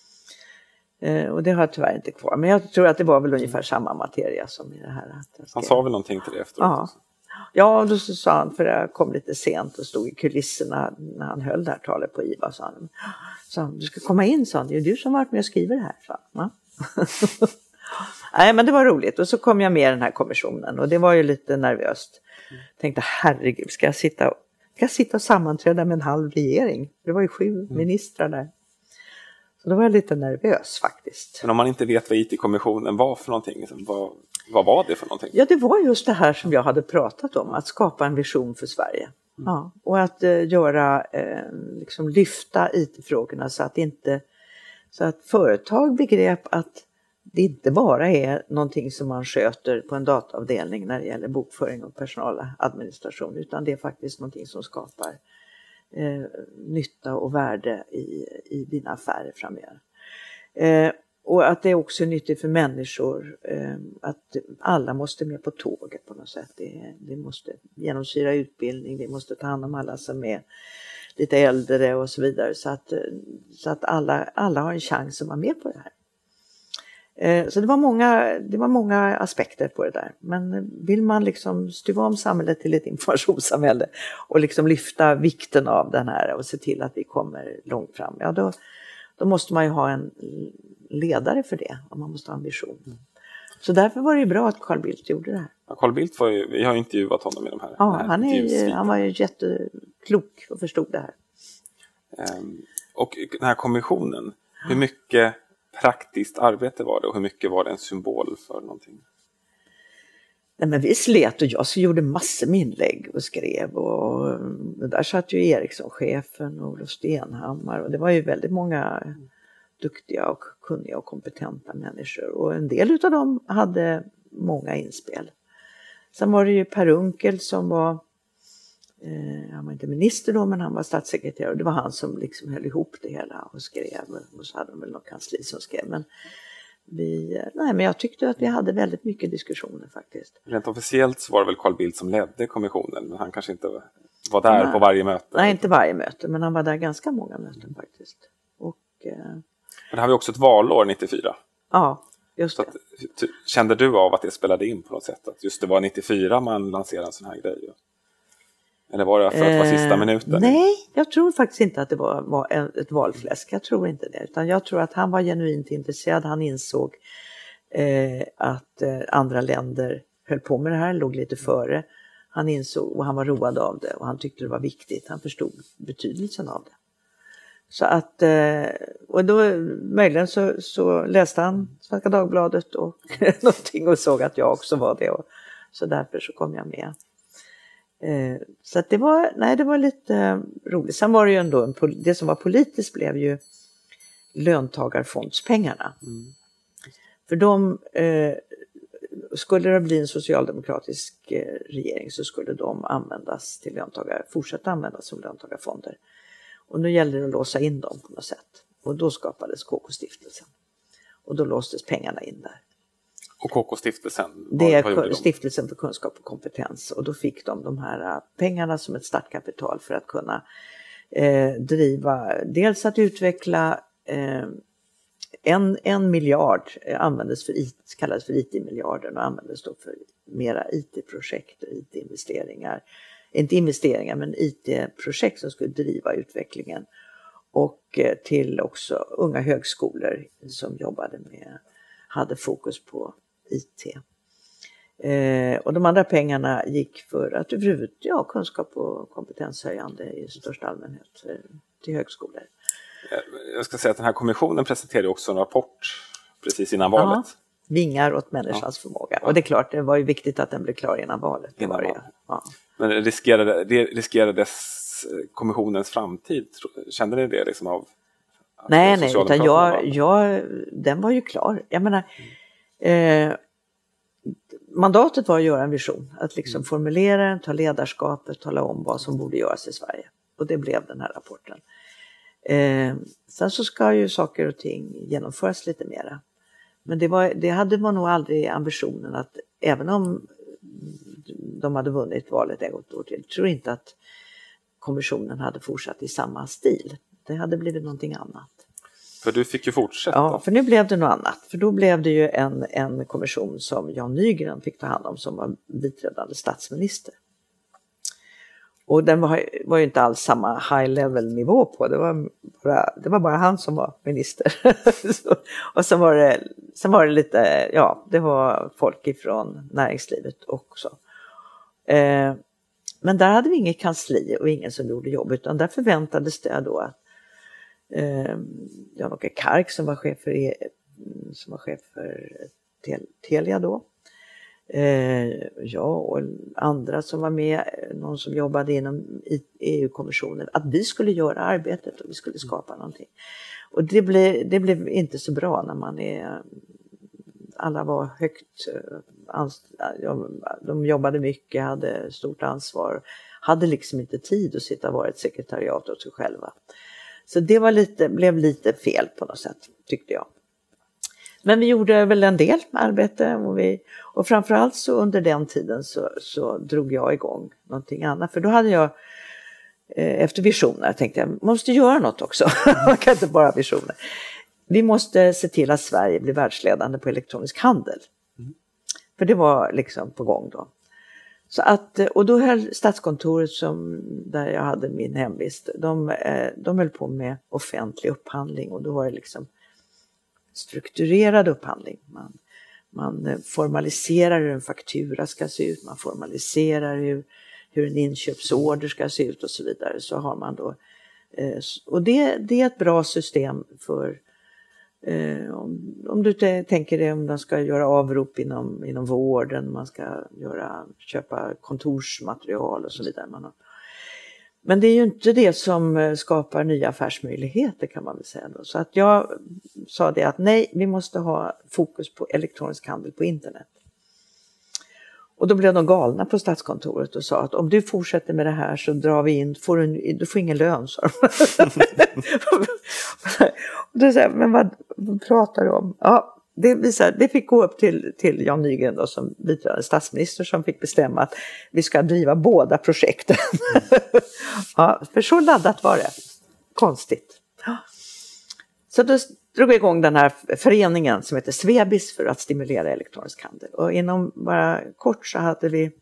S6: Eh, och det har jag tyvärr inte kvar, men jag tror att det var väl ungefär samma materia som i det här. Att
S5: han sa väl någonting till det efteråt?
S6: Ja. Ja, och då så sa han, för jag kom lite sent och stod i kulisserna när han höll det här talet på I V A, sa han. Så han, du ska komma in, sa han, det är du som varit med och skriver det här, sa han. Ja. Nej, men det var roligt. Och så kom jag med i den här kommissionen och det var ju lite nervöst. Jag tänkte, herregud, ska jag sitta och, ska jag sitta och sammanträda med en halv regering? Det var ju sju mm. ministrar där. Så då var jag lite nervös faktiskt.
S5: Men om man inte vet vad I T-kommissionen var för någonting, vad, vad var det för någonting?
S6: Ja, det var just det här som jag hade pratat om, att skapa en vision för Sverige. Mm. Ja, och att eh, göra, eh, liksom lyfta I T-frågorna så att inte, så att företag begrep att det inte bara är någonting som man sköter på en dataavdelning när det gäller bokföring och personaladministration, utan det är faktiskt någonting som skapar eh, nytta och värde i, i dina affärer framöver. Eh, och att det är också nyttigt för människor, eh, att alla måste med på tåget på något sätt. Det, det måste genomsyra utbildning, det måste ta hand om alla som är lite äldre och så vidare, så att, så att alla, alla har en chans att vara med på det här. Så det var, många, det var många aspekter på det där. Men vill man liksom stuva om samhället till ett informationssamhälle och liksom lyfta vikten av den här och se till att vi kommer långt fram, ja då, då måste man ju ha en ledare för det och man måste ha en vision. Mm. Så därför var det ju bra att Carl Bildt gjorde det här.
S5: Ja, Carl Bildt var ju, vi har ju intervjuat honom i de här.
S6: Ja,
S5: här
S6: han, är ju, han var ju jätteklok och förstod det här.
S5: Um, och den här kommissionen, hur mycket praktiskt arbete var det och hur mycket var det en symbol för någonting?
S6: Nej, men vi slet och jag så gjorde massor med inlägg och skrev och där satt ju Ericsson-chefen och Olof Stenhammar och det var ju väldigt många duktiga och kunniga och kompetenta människor och en del av dem hade många inspel. Sen var det ju Per Unckel som var, eh, han var inte minister då men han var statssekreterare och det var han som liksom höll ihop det hela och skrev och så hade de väl något kansli som skrev. Men vi, nej, men jag tyckte att vi hade väldigt mycket diskussioner faktiskt.
S5: Rent officiellt så var det väl Carl Bildt som ledde kommissionen men han kanske inte var där nej. på varje möte?
S6: Nej, inte varje möte men han var där ganska många möten faktiskt. Och, eh,
S5: men det har vi också ett valår nittiofyra.
S6: Ja, just det.
S5: Så att, kände du av att det spelade in på något sätt? Att just det var nittiofyra man lanserade en sån här grej? Eller var det för att det var sista minuten?
S6: Eh, nej, jag tror faktiskt inte att det var, var ett valfläsk. Jag tror inte det. Utan jag tror att han var genuint intresserad. Han insåg eh, att eh, andra länder höll på med det här, låg lite före. Han insåg och han var road av det och han tyckte det var viktigt. Han förstod betydelsen av det. Så att, och då möjligen så, så läste han Svenska Dagbladet och någonting och såg att jag också var det och så därför så kom jag med. Så att det var, nej det var lite roligt. Sen var det ju ändå, en, det som var politiskt blev ju löntagarfondspengarna. Mm. För de, skulle det bli en socialdemokratisk regering så skulle de användas till löntagare, fortsätta användas som löntagarfonder. Och nu gällde det att låsa in dem på något sätt. Och då skapades K K-stiftelsen. Och då låstes pengarna in där.
S5: Och K K-stiftelsen?
S6: Det är stiftelsen för kunskap och kompetens. Och då fick de de här pengarna som ett startkapital för att kunna eh, driva, dels att utveckla eh, en, en miljard användes för I T, kallades för I T-miljarden och användes då för mera I T-projekt och I T-investeringar. Inte investeringar men I T-projekt som skulle driva utvecklingen och till också unga högskolor som jobbade med, hade fokus på I T. Eh, och de andra pengarna gick för att överhuvudtaget ja, kunskap och kompetenshöjande i största allmänhet eh, till högskolor.
S5: Jag ska säga att den här kommissionen presenterade också en rapport precis innan valet.
S6: Ja, vingar åt människans ja. förmåga. Och det är klart, det var ju viktigt att den blev klar innan valet. Det
S5: innan
S6: var det.
S5: valet.
S6: Ja.
S5: Men riskerade, riskerades kommissionens framtid? Kände ni det liksom av?
S6: Nej, nej, utan jag, jag, den var ju klar. Jag menar, eh, mandatet var att göra en vision. Att liksom mm. formulera den, ta ledarskapet, tala om vad som borde göras i Sverige. Och det blev den här rapporten. Eh, sen så ska ju saker och ting genomföras lite mera. Men det, var, det hade man nog aldrig ambitionen att, även om de hade vunnit valet ett år till, tror inte att kommissionen hade fortsatt i samma stil. Det hade blivit någonting annat.
S5: För du fick ju fortsätta.
S6: Ja, för nu blev det något annat. För då blev det ju en, en kommission som Jan Nygren fick ta hand om, som var biträdande statsminister. Och den var, var ju inte alls samma high level nivå på. Det var bara, det var bara han som var minister. så, och sen var, det, sen var det lite, ja, det var folk ifrån näringslivet också. Eh, men där hade vi inget kansli och ingen som gjorde jobb, utan där förväntades det då att eh, Jan-Åke Kark som var chef för, som var chef för Tel- Telia då, eh, ja, och andra som var med, någon som jobbade inom E U-kommissionen, att vi skulle göra arbetet och vi skulle skapa någonting. Och det blev, det blev inte så bra när man är, alla var högt, de jobbade mycket, hade stort ansvar, hade liksom inte tid att sitta och vara ett sekretariat åt sig själva. Så det var lite, blev lite fel på något sätt, tyckte jag. Men vi gjorde väl en del arbete och, vi, och framförallt så under den tiden så, så drog jag igång någonting annat. För då hade jag, eh, efter visioner, tänkte jag, måste göra något också. Man kan inte bara visioner. Vi måste se till att Sverige blir världsledande på elektronisk handel. Mm. För det var liksom på gång då. Så att, och då höll Statskontoret, som, där jag hade min hemvist, de, de höll på med offentlig upphandling. Och då var det liksom strukturerad upphandling. Man, man formaliserar hur en faktura ska se ut, man formaliserar hur, hur en inköpsorder ska se ut och så vidare. Så har man då, och det, det är ett bra system för, om, om du t- tänker dig om man ska göra avrop inom, inom vården, man ska göra, köpa kontorsmaterial och så vidare. Man har, men det är ju inte det som skapar nya affärsmöjligheter, kan man väl säga då. Så att jag sa det att nej, vi måste ha fokus på elektronisk handel på internet. Och då blev de galna på Statskontoret och sa att om du fortsätter med det här så drar vi in, får du, du får ingen lön, sa de. Och då sa jag, men vad, vad pratar du om? Ja, det, visar, det fick gå upp till, till Jan Nygren då, som biträdande statsminister, som fick bestämma att vi ska driva båda projekten. Ja, för så laddat var det. Konstigt. Så då drog vi igång den här föreningen som heter Svebis för att stimulera elektronisk handel. Och inom bara kort så hade vi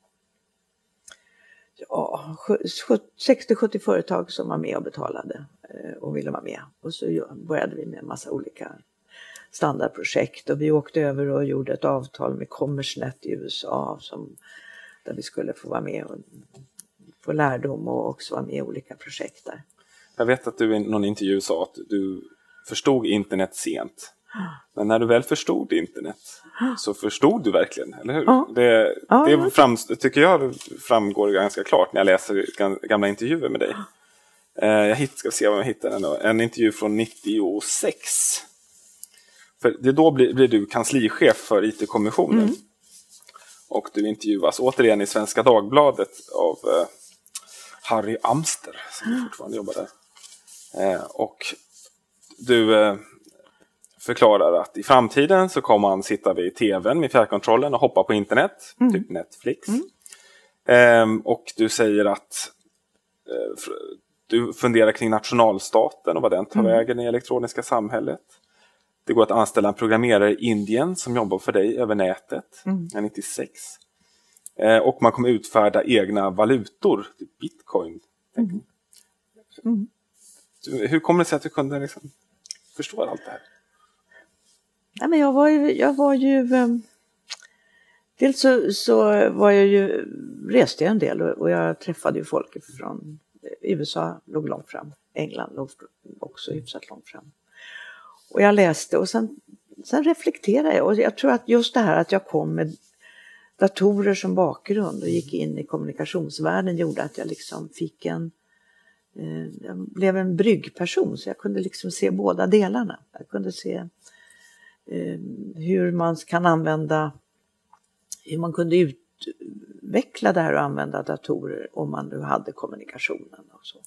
S6: ja, sextio sjuttio företag som var med och betalade och ville vara med. Och så började vi med en massa olika standardprojekt. Och vi åkte över och gjorde ett avtal med Commercenet i U S A som, där vi skulle få vara med och få lärdom och också vara med i olika projekt där.
S5: Jag vet att du i någon intervju sa att du förstod internet sent. Men när du väl förstod internet så förstod du verkligen, eller hur? Ja. Det, ja, det ja. Fram, tycker jag framgår ganska klart när jag läser gamla intervjuer med dig. Jag hitt, ska se vad jag hittar den då. En intervju från nittiosex. För det då blir, blir du kanslichef för I T-kommissionen. Mm. Och du intervjuas återigen i Svenska Dagbladet av eh, Harry Amster, som mm. fortfarande jobbar där. Eh, och du eh, förklarar att i framtiden så kommer man sitta vid tvn med fjärrkontrollen och hoppa på internet, mm. typ Netflix. Mm. Eh, och du säger att eh, du funderar kring nationalstaten och vad den tar mm. vägen i elektroniska samhället. Det går att anställa en programmerare i Indien som jobbar för dig över nätet, mm. nittiosex. Eh, och man kommer utfärda egna valutor, typ bitcoin. Mm. Mm. Hur kommer det sig att du kunde liksom förstå allt det här?
S6: Nej, men jag var ju, jag var ju Dels så, så var jag ju, reste jag en del och jag träffade ju folk från U S A, låg långt fram. England låg också hyfsat långt fram. Och jag läste och sen, sen reflekterade jag. Och jag tror att just det här att jag kom med datorer som bakgrund och gick in i kommunikationsvärlden gjorde att jag liksom fick en, eh, jag blev en bryggperson. Så jag kunde liksom se båda delarna. Jag kunde se eh, hur man kan använda, hur man kunde utveckla det här och använda datorer om man nu hade kommunikationen och så.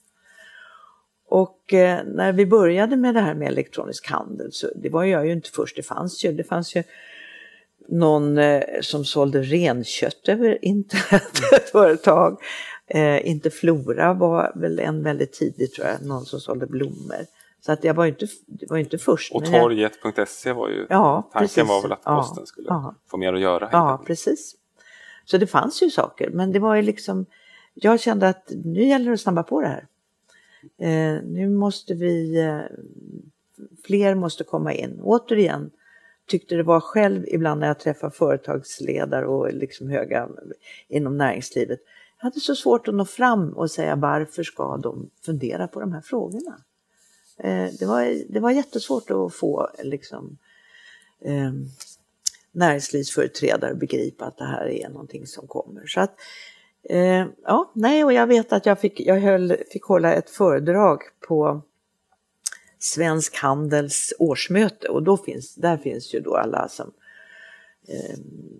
S6: Och eh, när vi började med det här med elektronisk handel så det var jag ju inte först, det fanns ju, det fanns ju någon eh, som sålde renkött över internet, ett företag. Eh, inte Flora var väl en väldigt tidigt tror jag, någon som sålde blommor. Så att jag var ju inte, det var inte först.
S5: Och torget punkt se var ju, ja, tanken precis. Var väl att posten ja, skulle ja. få mer att göra.
S6: Ja, precis. Så det fanns ju saker, men det var ju liksom, jag kände att nu gäller det att snabba på det här. Eh, nu måste vi, eh, fler måste komma in. Återigen tyckte det var själv ibland när jag träffar företagsledare och liksom höga inom näringslivet. Jag hade så svårt att nå fram och säga varför ska de fundera på de här frågorna. Eh, det, var, det var jättesvårt att få liksom, eh, näringslivsföreträdare begripa att det här är någonting som kommer. Så att Eh, ja, nej, och jag vet att jag fick, jag höll, fick hålla ett föredrag på Svensk Handels årsmöte och då finns, där finns ju då alla som eh,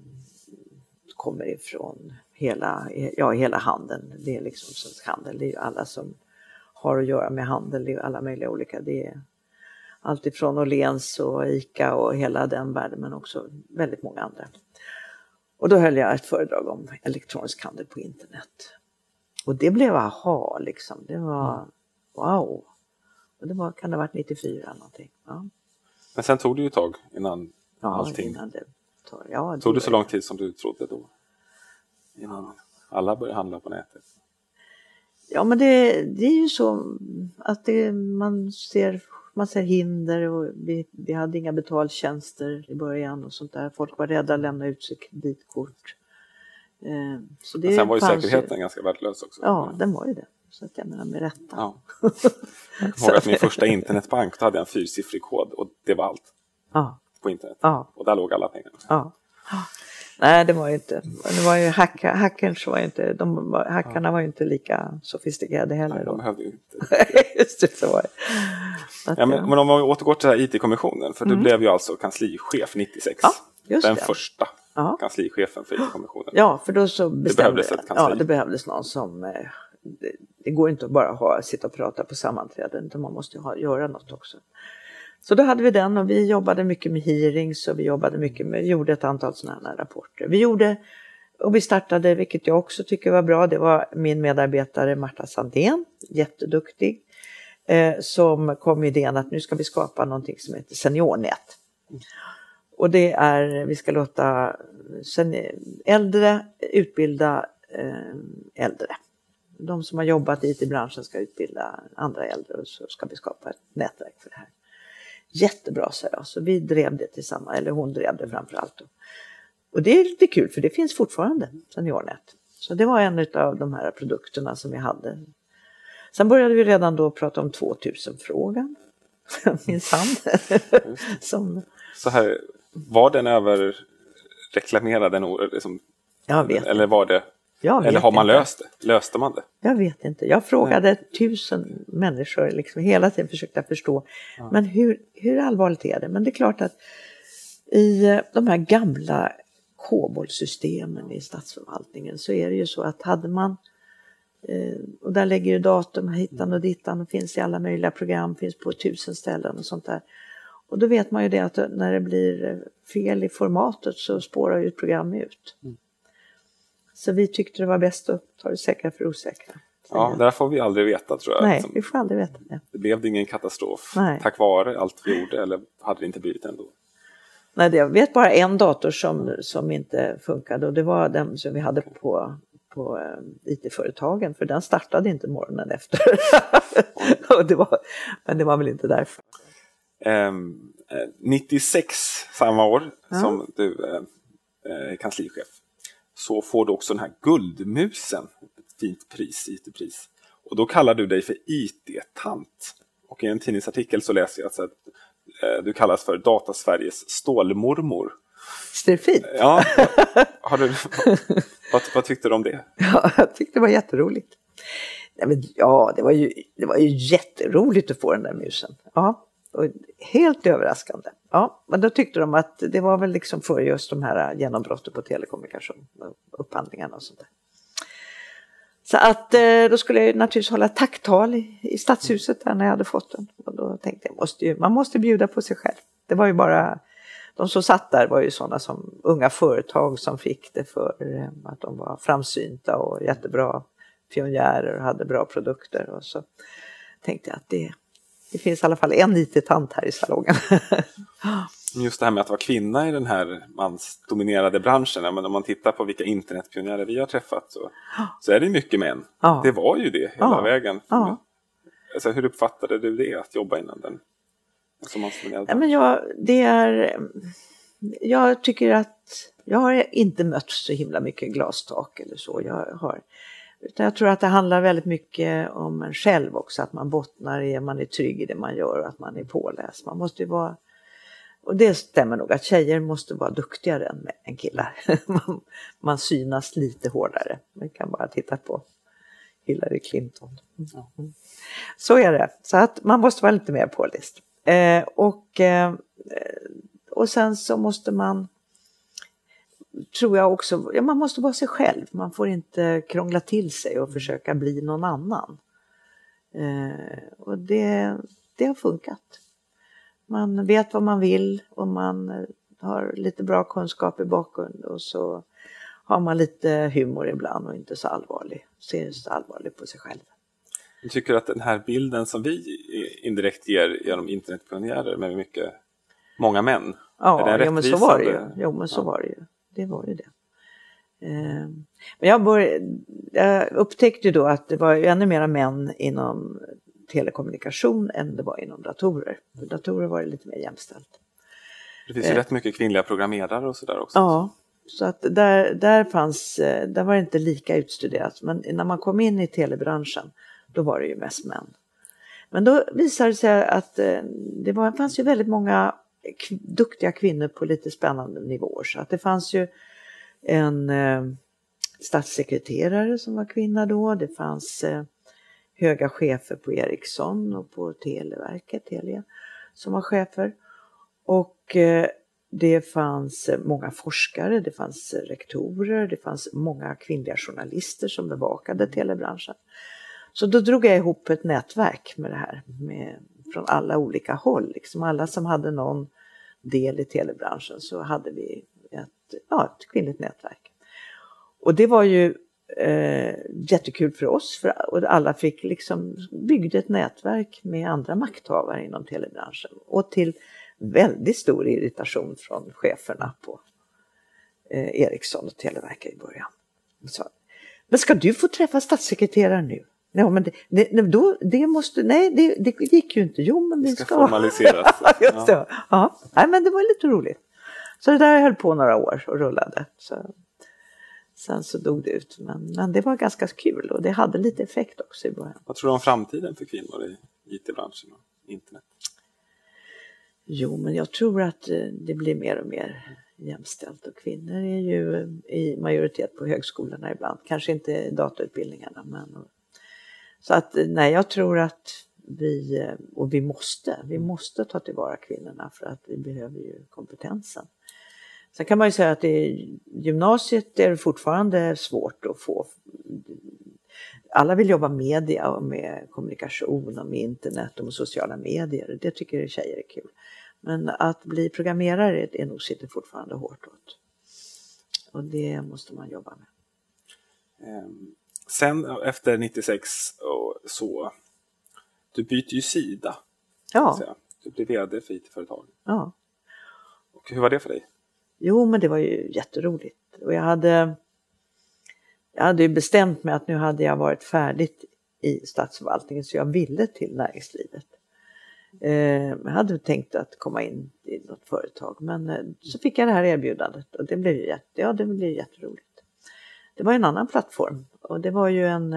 S6: kommer ifrån hela, ja, hela handeln. Det är liksom Svensk Handel, det är ju alla som har att göra med handel, det är alla möjliga olika, det är allt ifrån Åhléns och ICA och hela den världen men också väldigt många andra. Och då höll jag ett föredrag om elektronisk handel på internet. Och det blev aha liksom. Det var wow. Och det var, kan det ha varit nittiofyra någonting. Ja.
S5: Men sen tog det ju ett tag innan
S6: ja,
S5: allting.
S6: Innan det tar, ja, det
S5: tog det så lång tid som du trodde då? Innan alla började handla på nätet.
S6: Ja men det, det är ju så att det, man ser... Man ser hinder och vi, vi hade inga betaltjänster i början och sånt där. Folk var rädda att lämna ut sitt kreditkort. Eh, så det
S5: sen var ju säkerheten
S6: ju,
S5: ganska värdelös också.
S6: Ja, den var ju det. Så att jag menar med rätta.
S5: Ja. Jag kommer ihåg att min första internetbank då hade jag en fyrsiffrig kod och det var allt.
S6: Ja.
S5: På internet.
S6: Ja.
S5: Och där låg alla pengarna.
S6: Ja. Nej, det var ju inte. Det var ju hacka, hackers var ju inte, de var, hackarna ja. var ju inte lika sofistikerade heller.
S5: Nej,
S6: då.
S5: de behövde ju inte.
S6: Just det, så var det.
S5: Att, ja, men, men om vi återgår till I T-kommissionen, för mm. du blev ju alltså kanslichef nittiosex.
S6: Ja, just
S5: den
S6: det.
S5: första
S6: ja.
S5: kanslichefen för I T-kommissionen.
S6: Ja, för då så bestämde
S5: det behövdes ett kansli.
S6: Ja, det behövdes någon som, det, det går inte att bara ha, sitta och prata på sammanträden, utan man måste ha, göra något också. Så då hade vi den och vi jobbade mycket med hearings och vi jobbade mycket med, gjorde ett antal sådana här rapporter. Vi gjorde, och vi startade, vilket jag också tycker var bra, det var min medarbetare Marta Sandén, jätteduktig, eh, som kom med idén att nu ska vi skapa någonting som heter SeniorNät. Och det är, vi ska låta sen, äldre utbilda eh, äldre. De som har jobbat i I T-branschen ska utbilda andra äldre och så ska vi skapa ett nätverk för det här. Jättebra, sa jag. Så vi drev det tillsammans, eller hon drev det framförallt. Då. Och det är lite kul för det finns fortfarande SeniorNät. Så det var en av de här produkterna som vi hade. Sen började vi redan då prata om tvåtusen-frågan. Minsann. som...
S5: Så här, var den över reklamerad den liksom,
S6: jag vet
S5: eller var det eller har man inte. löst det? Löste man det?
S6: Jag vet inte. Jag frågade Nej. tusen människor liksom hela tiden försökte förstå. Ja. Men hur, hur allvarligt är det? Men det är klart att i de här gamla kobolsystemen i statsförvaltningen så är det ju så att hade man eh, och där lägger ju datum hittan och dittan och finns i alla möjliga program, finns på tusen ställen och sånt där. Och då vet man ju det att när det blir fel i formatet så spårar ju ett program ut. Mm. Så vi tyckte det var bäst att ta det säkra för osäkra.
S5: Ja, där får vi aldrig veta tror jag.
S6: Nej, vi får aldrig veta det.
S5: Det blev det ingen katastrof
S6: Nej.
S5: tack vare allt vi gjorde, eller hade det inte blivit ändå?
S6: Nej, jag vet bara en dator som, som inte funkade och det var den som vi hade på, på uh, I T-företagen, för den startade inte morgonen efter. och det var, men det var väl inte därför.
S5: Um, nittiosex, samma år ja. som du är uh, kanslichef. så får du också den här guldmusen. Ett fint pris, I T-pris. Och då kallar du dig för I T-tant. Och i en tidningsartikel så läser jag att, så att eh, du kallas för Datasveriges stålmormor.
S6: Det är fint.
S5: Ja, har du, vad, vad tyckte du om det?
S6: Ja, jag tyckte det var jätteroligt. Ja, men, ja det, var ju, det var ju jätteroligt att få den där musen. Ja, och helt överraskande. Ja, men då tyckte de att det var väl liksom för just de här genombrottet på telekommunikation, upphandlingarna och sånt där. Så att då skulle jag naturligtvis hålla tacktal i, i stadshuset där när jag hade fått den. Och då tänkte jag, måste ju, man måste bjuda på sig själv. Det var ju bara, de som satt där var ju sådana som unga företag som fick det för att de var framsynta och jättebra pionjärer och hade bra produkter. Och så tänkte jag att det, det finns i alla fall en I T-tant här i salongen.
S5: Just det här med att vara kvinna i den här mansdominerade branschen. Men om man tittar på vilka internetpionjärer vi har träffat så, så är det mycket män. Ja. Det var ju det hela ja. vägen. Ja. Alltså, hur uppfattade du det att jobba inom den? Alltså,
S6: ja, men jag, det är, jag tycker att jag har inte mött så himla mycket glastak eller så. Jag har, utan jag tror att det handlar väldigt mycket om en själv också. Att man bottnar i, man är trygg i det man gör och att man är påläst. Man måste ju vara, och det stämmer nog att tjejer måste vara duktigare än, än killar. man, man synas lite hårdare. Man kan bara titta på Hillary Clinton. Mm. Så är det. Så att man måste vara lite mer påläst. Eh, och, eh, och sen så måste man, tror jag också, ja, man måste vara sig själv. Man får inte krångla till sig och försöka bli någon annan. Eh, och det, det har funkat. Man vet vad man vill och man har lite bra kunskap i bakgrund och så har man lite humor ibland och inte så allvarlig. Ser så allvarlig på sig själv.
S5: Jag tycker att den här bilden som vi indirekt ger genom internetpionjärer med mycket många män.
S6: Ja, ja men så var det ju. Jo, men så ja. var det ju. Det var ju det. Eh, men jag, började, jag upptäckte ju då att det var ännu mera män inom telekommunikation än det var inom datorer. För datorer var det lite mer jämställt.
S5: Det finns ju eh, rätt mycket kvinnliga programmerare och sådär också.
S6: Ja, så att där, där fanns, där var det inte lika utstuderat. Men när man kom in i telebranschen då var det ju mest män. Men då visade det sig att det var, fanns ju väldigt många k- duktiga kvinnor på lite spännande nivåer. Så att det fanns ju en eh, statssekreterare som var kvinna då. Det fanns eh, höga chefer på Ericsson och på Televerket, Telia, som var chefer. Och eh, det fanns många forskare, det fanns rektorer, det fanns många kvinnliga journalister som bevakade telebranschen. Så då drog jag ihop ett nätverk med det här, med, från alla olika håll. Liksom alla som hade någon del i telebranschen så hade vi ett, ja, ett kvinnligt nätverk. Och det var ju eh, jättekul för oss, för och alla fick liksom byggde ett nätverk med andra makthavare inom telebranschen. Och till väldigt stor irritation från cheferna på eh, Ericsson och Televerket i början. Så, men ska du få träffa statssekreteraren nu? Ja, men det, det, då, det måste, nej, det, det gick ju inte. Jo, men det ska,
S5: ska formaliseras.
S6: Just det. Ja. Nej, men det var lite roligt. Så det där höll på några år och rullade. Så, sen så dog det ut. Men, men det var ganska kul och det hade lite effekt också i början.
S5: Vad tror du om framtiden för kvinnor i I T-branschen och internet?
S6: Jo, men jag tror att det blir mer och mer jämställt. Och kvinnor är ju i majoritet på högskolorna ibland. Kanske inte datautbildningarna, men... Så att nej, jag tror att vi, och vi måste, vi måste ta tillvara kvinnorna för att vi behöver ju kompetensen. Sen kan man ju säga att i gymnasiet är det fortfarande svårt att få, alla vill jobba media och med kommunikation och med internet och med sociala medier, det tycker tjejer är kul. Men att bli programmerare är nog sitter fortfarande hårt åt. Och det måste man jobba med.
S5: Um. Sen efter nittiosex och så, du byter ju sida.
S6: Ja.
S5: Du blev vd för I T-företag.
S6: Ja.
S5: Och hur var det för dig?
S6: Jo, men det var ju jätteroligt. Och jag hade, jag hade ju bestämt mig att nu hade jag varit färdigt i statsförvaltningen så jag ville till näringslivet. Eh, jag hade tänkt att komma in i något företag, men eh, så fick jag det här erbjudandet och det blev ju jätte, ja, det blev jätteroligt. det var en annan plattform. Och det var ju en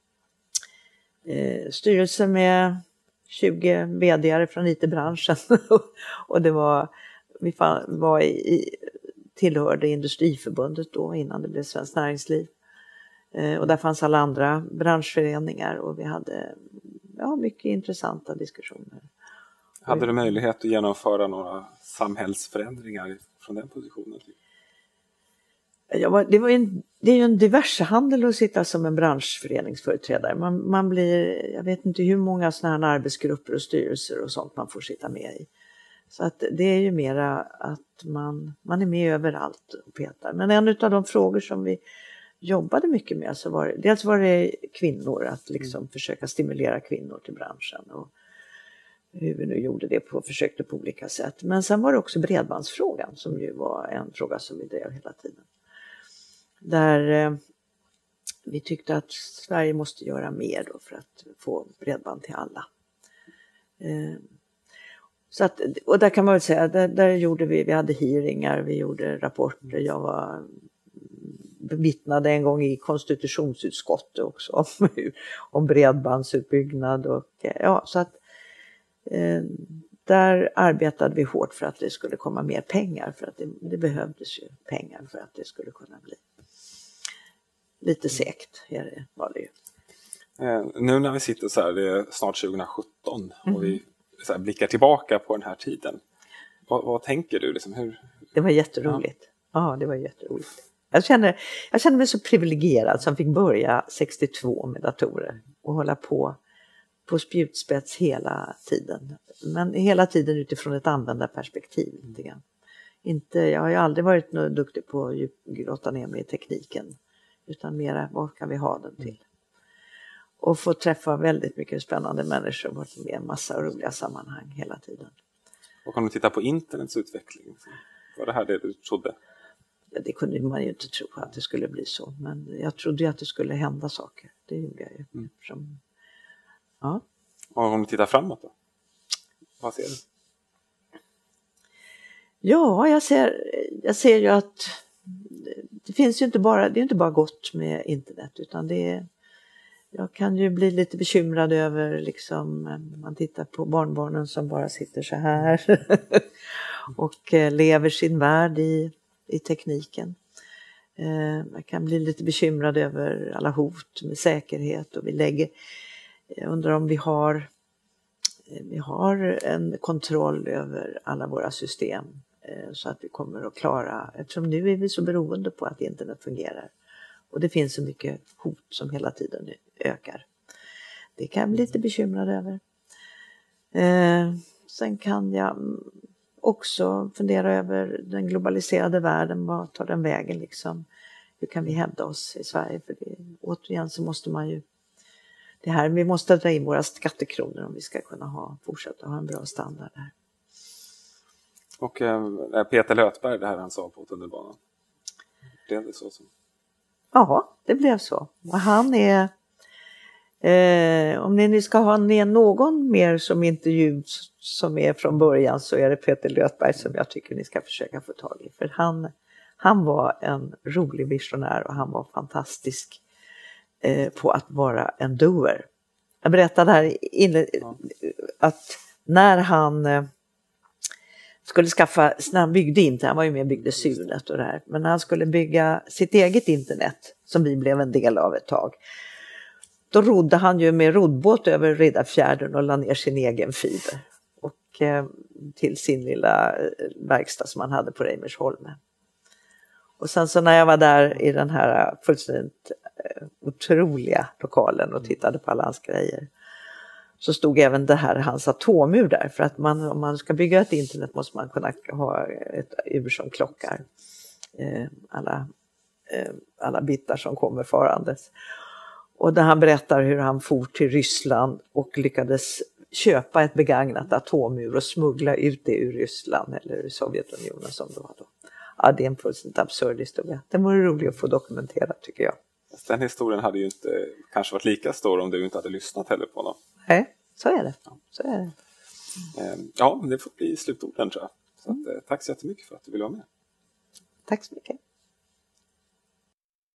S6: eh, styrelse med tjugo vd:are från I T-branschen. Och det var, vi fann, var i, i, tillhörde Industriförbundet då innan det blev Svenskt Näringsliv. Eh, och där fanns alla andra branschföreningar och vi hade ja, mycket intressanta diskussioner.
S5: Hade du möjlighet att genomföra några samhällsförändringar från den positionen?
S6: Ja, det, var en, det är ju en diversehandel att sitta som en branschföreningsföreträdare. Man, man blir, jag vet inte hur många sådana här arbetsgrupper och styrelser och sånt man får sitta med i. Så att det är ju mera att man, man är med överallt och petar. Men en av de frågor som vi jobbade mycket med så var det, dels var det kvinnor, att liksom mm. försöka stimulera kvinnor till branschen. Och hur vi nu gjorde det på, försökte på olika sätt. Men sen var det också bredbandsfrågan som ju var en fråga som vi drev hela tiden. Där eh, vi tyckte att Sverige måste göra mer då för att få bredband till alla. Eh, så att, och där kan man väl säga, där, där gjorde vi, vi hade hearingar, vi gjorde rapporter, jag var bevittnade en gång i konstitutionsutskottet också om, om bredbandsutbyggnad och ja, så att eh, där arbetade vi hårt för att det skulle komma mer pengar, för att det, det behövdes ju pengar för att det skulle kunna bli lite segt, var det ju.
S5: Eh, nu när vi sitter så här, det är snart tjugo sjutton mm. och vi så här, blickar tillbaka på den här tiden. Vad, vad tänker du? Liksom, hur...
S6: Det var jätteroligt. Ja, ja det var jätteroligt. Jag kände, jag kände mig så privilegierad som fick börja sextiotvå med datorer och hålla på på spjutspets hela tiden. Men hela tiden utifrån ett användarperspektiv. Mm. Inte, jag har ju aldrig varit något duktig på att grotta ner mig i tekniken. Utan mera, vad kan vi ha den till? Och få träffa väldigt mycket spännande människor och varit med i en massa roliga sammanhang hela tiden.
S5: Och om du tittar på internets utveckling, var det här det du trodde?
S6: Ja, det kunde man ju inte tro att det skulle bli så. Men jag trodde ju att det skulle hända saker. Det gjorde jag ju. Mm. Som, ja.
S5: Och om du tittar framåt då? Vad ser du?
S6: Ja, jag ser, jag ser ju att det finns ju inte bara, det är inte bara gott med internet, utan det är, jag kan ju bli lite bekymrad över liksom, man tittar på barnbarnen som bara sitter så här och lever sin värld i, i tekniken. Jag kan bli lite bekymrad över alla hot med säkerhet och vi lägger, jag undrar om vi har, vi har en kontroll över alla våra system. Så att vi kommer att klara, eftersom nu är vi så beroende på att internet fungerar. Och det finns så mycket hot som hela tiden ökar. Det kan jag bli lite bekymrad över. Eh, sen kan jag också fundera över den globaliserade världen. Vad tar den vägen liksom? Hur kan vi hävda oss i Sverige? För det, återigen så måste man ju, det här, vi måste dra in våra skattekronor om vi ska kunna ha, fortsätta ha en bra standard här.
S5: Och eh, Peter Lötberg, det här han sa på tunnelbanan. Blev det så? Som...
S6: Ja, det blev så. Och han är, eh, om ni ska ha med någon mer som intervju som är från början, så är det Peter Lötberg som jag tycker ni ska försöka få tag i. För han, han var en rolig visionär och han var fantastisk eh, på att vara en doer. Jag berättade här inne ja. att när han... Eh, skulle skaffa, när han byggde internet, han var ju med och byggde Sunet och det här, men när han skulle bygga sitt eget internet, som vi blev en del av ett tag, då rodde han ju med roddbåt över Riddarfjärden och la ner sin egen fiber och eh, till sin lilla verkstad som han hade på Reimersholme. Och sen så när jag var där i den här fullständigt eh, otroliga lokalen och tittade på alla hans grejer, så stod även det här hans atomur där. För att man, om man ska bygga ett internet måste man kunna ha ett ur som klockar eh, alla, eh, alla bitar som kommer farandes. Och där han berättar hur han for till Ryssland och lyckades köpa ett begagnat atomur och smuggla ut det ur Ryssland eller ur Sovjetunionen som det var då. Ja, det är en fullständigt absurd historia. Det vore roligt att få dokumenterat tycker jag.
S5: Den historien hade ju inte kanske varit lika stor om du inte hade lyssnat heller på någon.
S6: Nej, så är det. Så är det.
S5: Ja, det får bli slutorden tror jag. Så att, tack så jättemycket för att du ville vara med.
S6: Tack så mycket.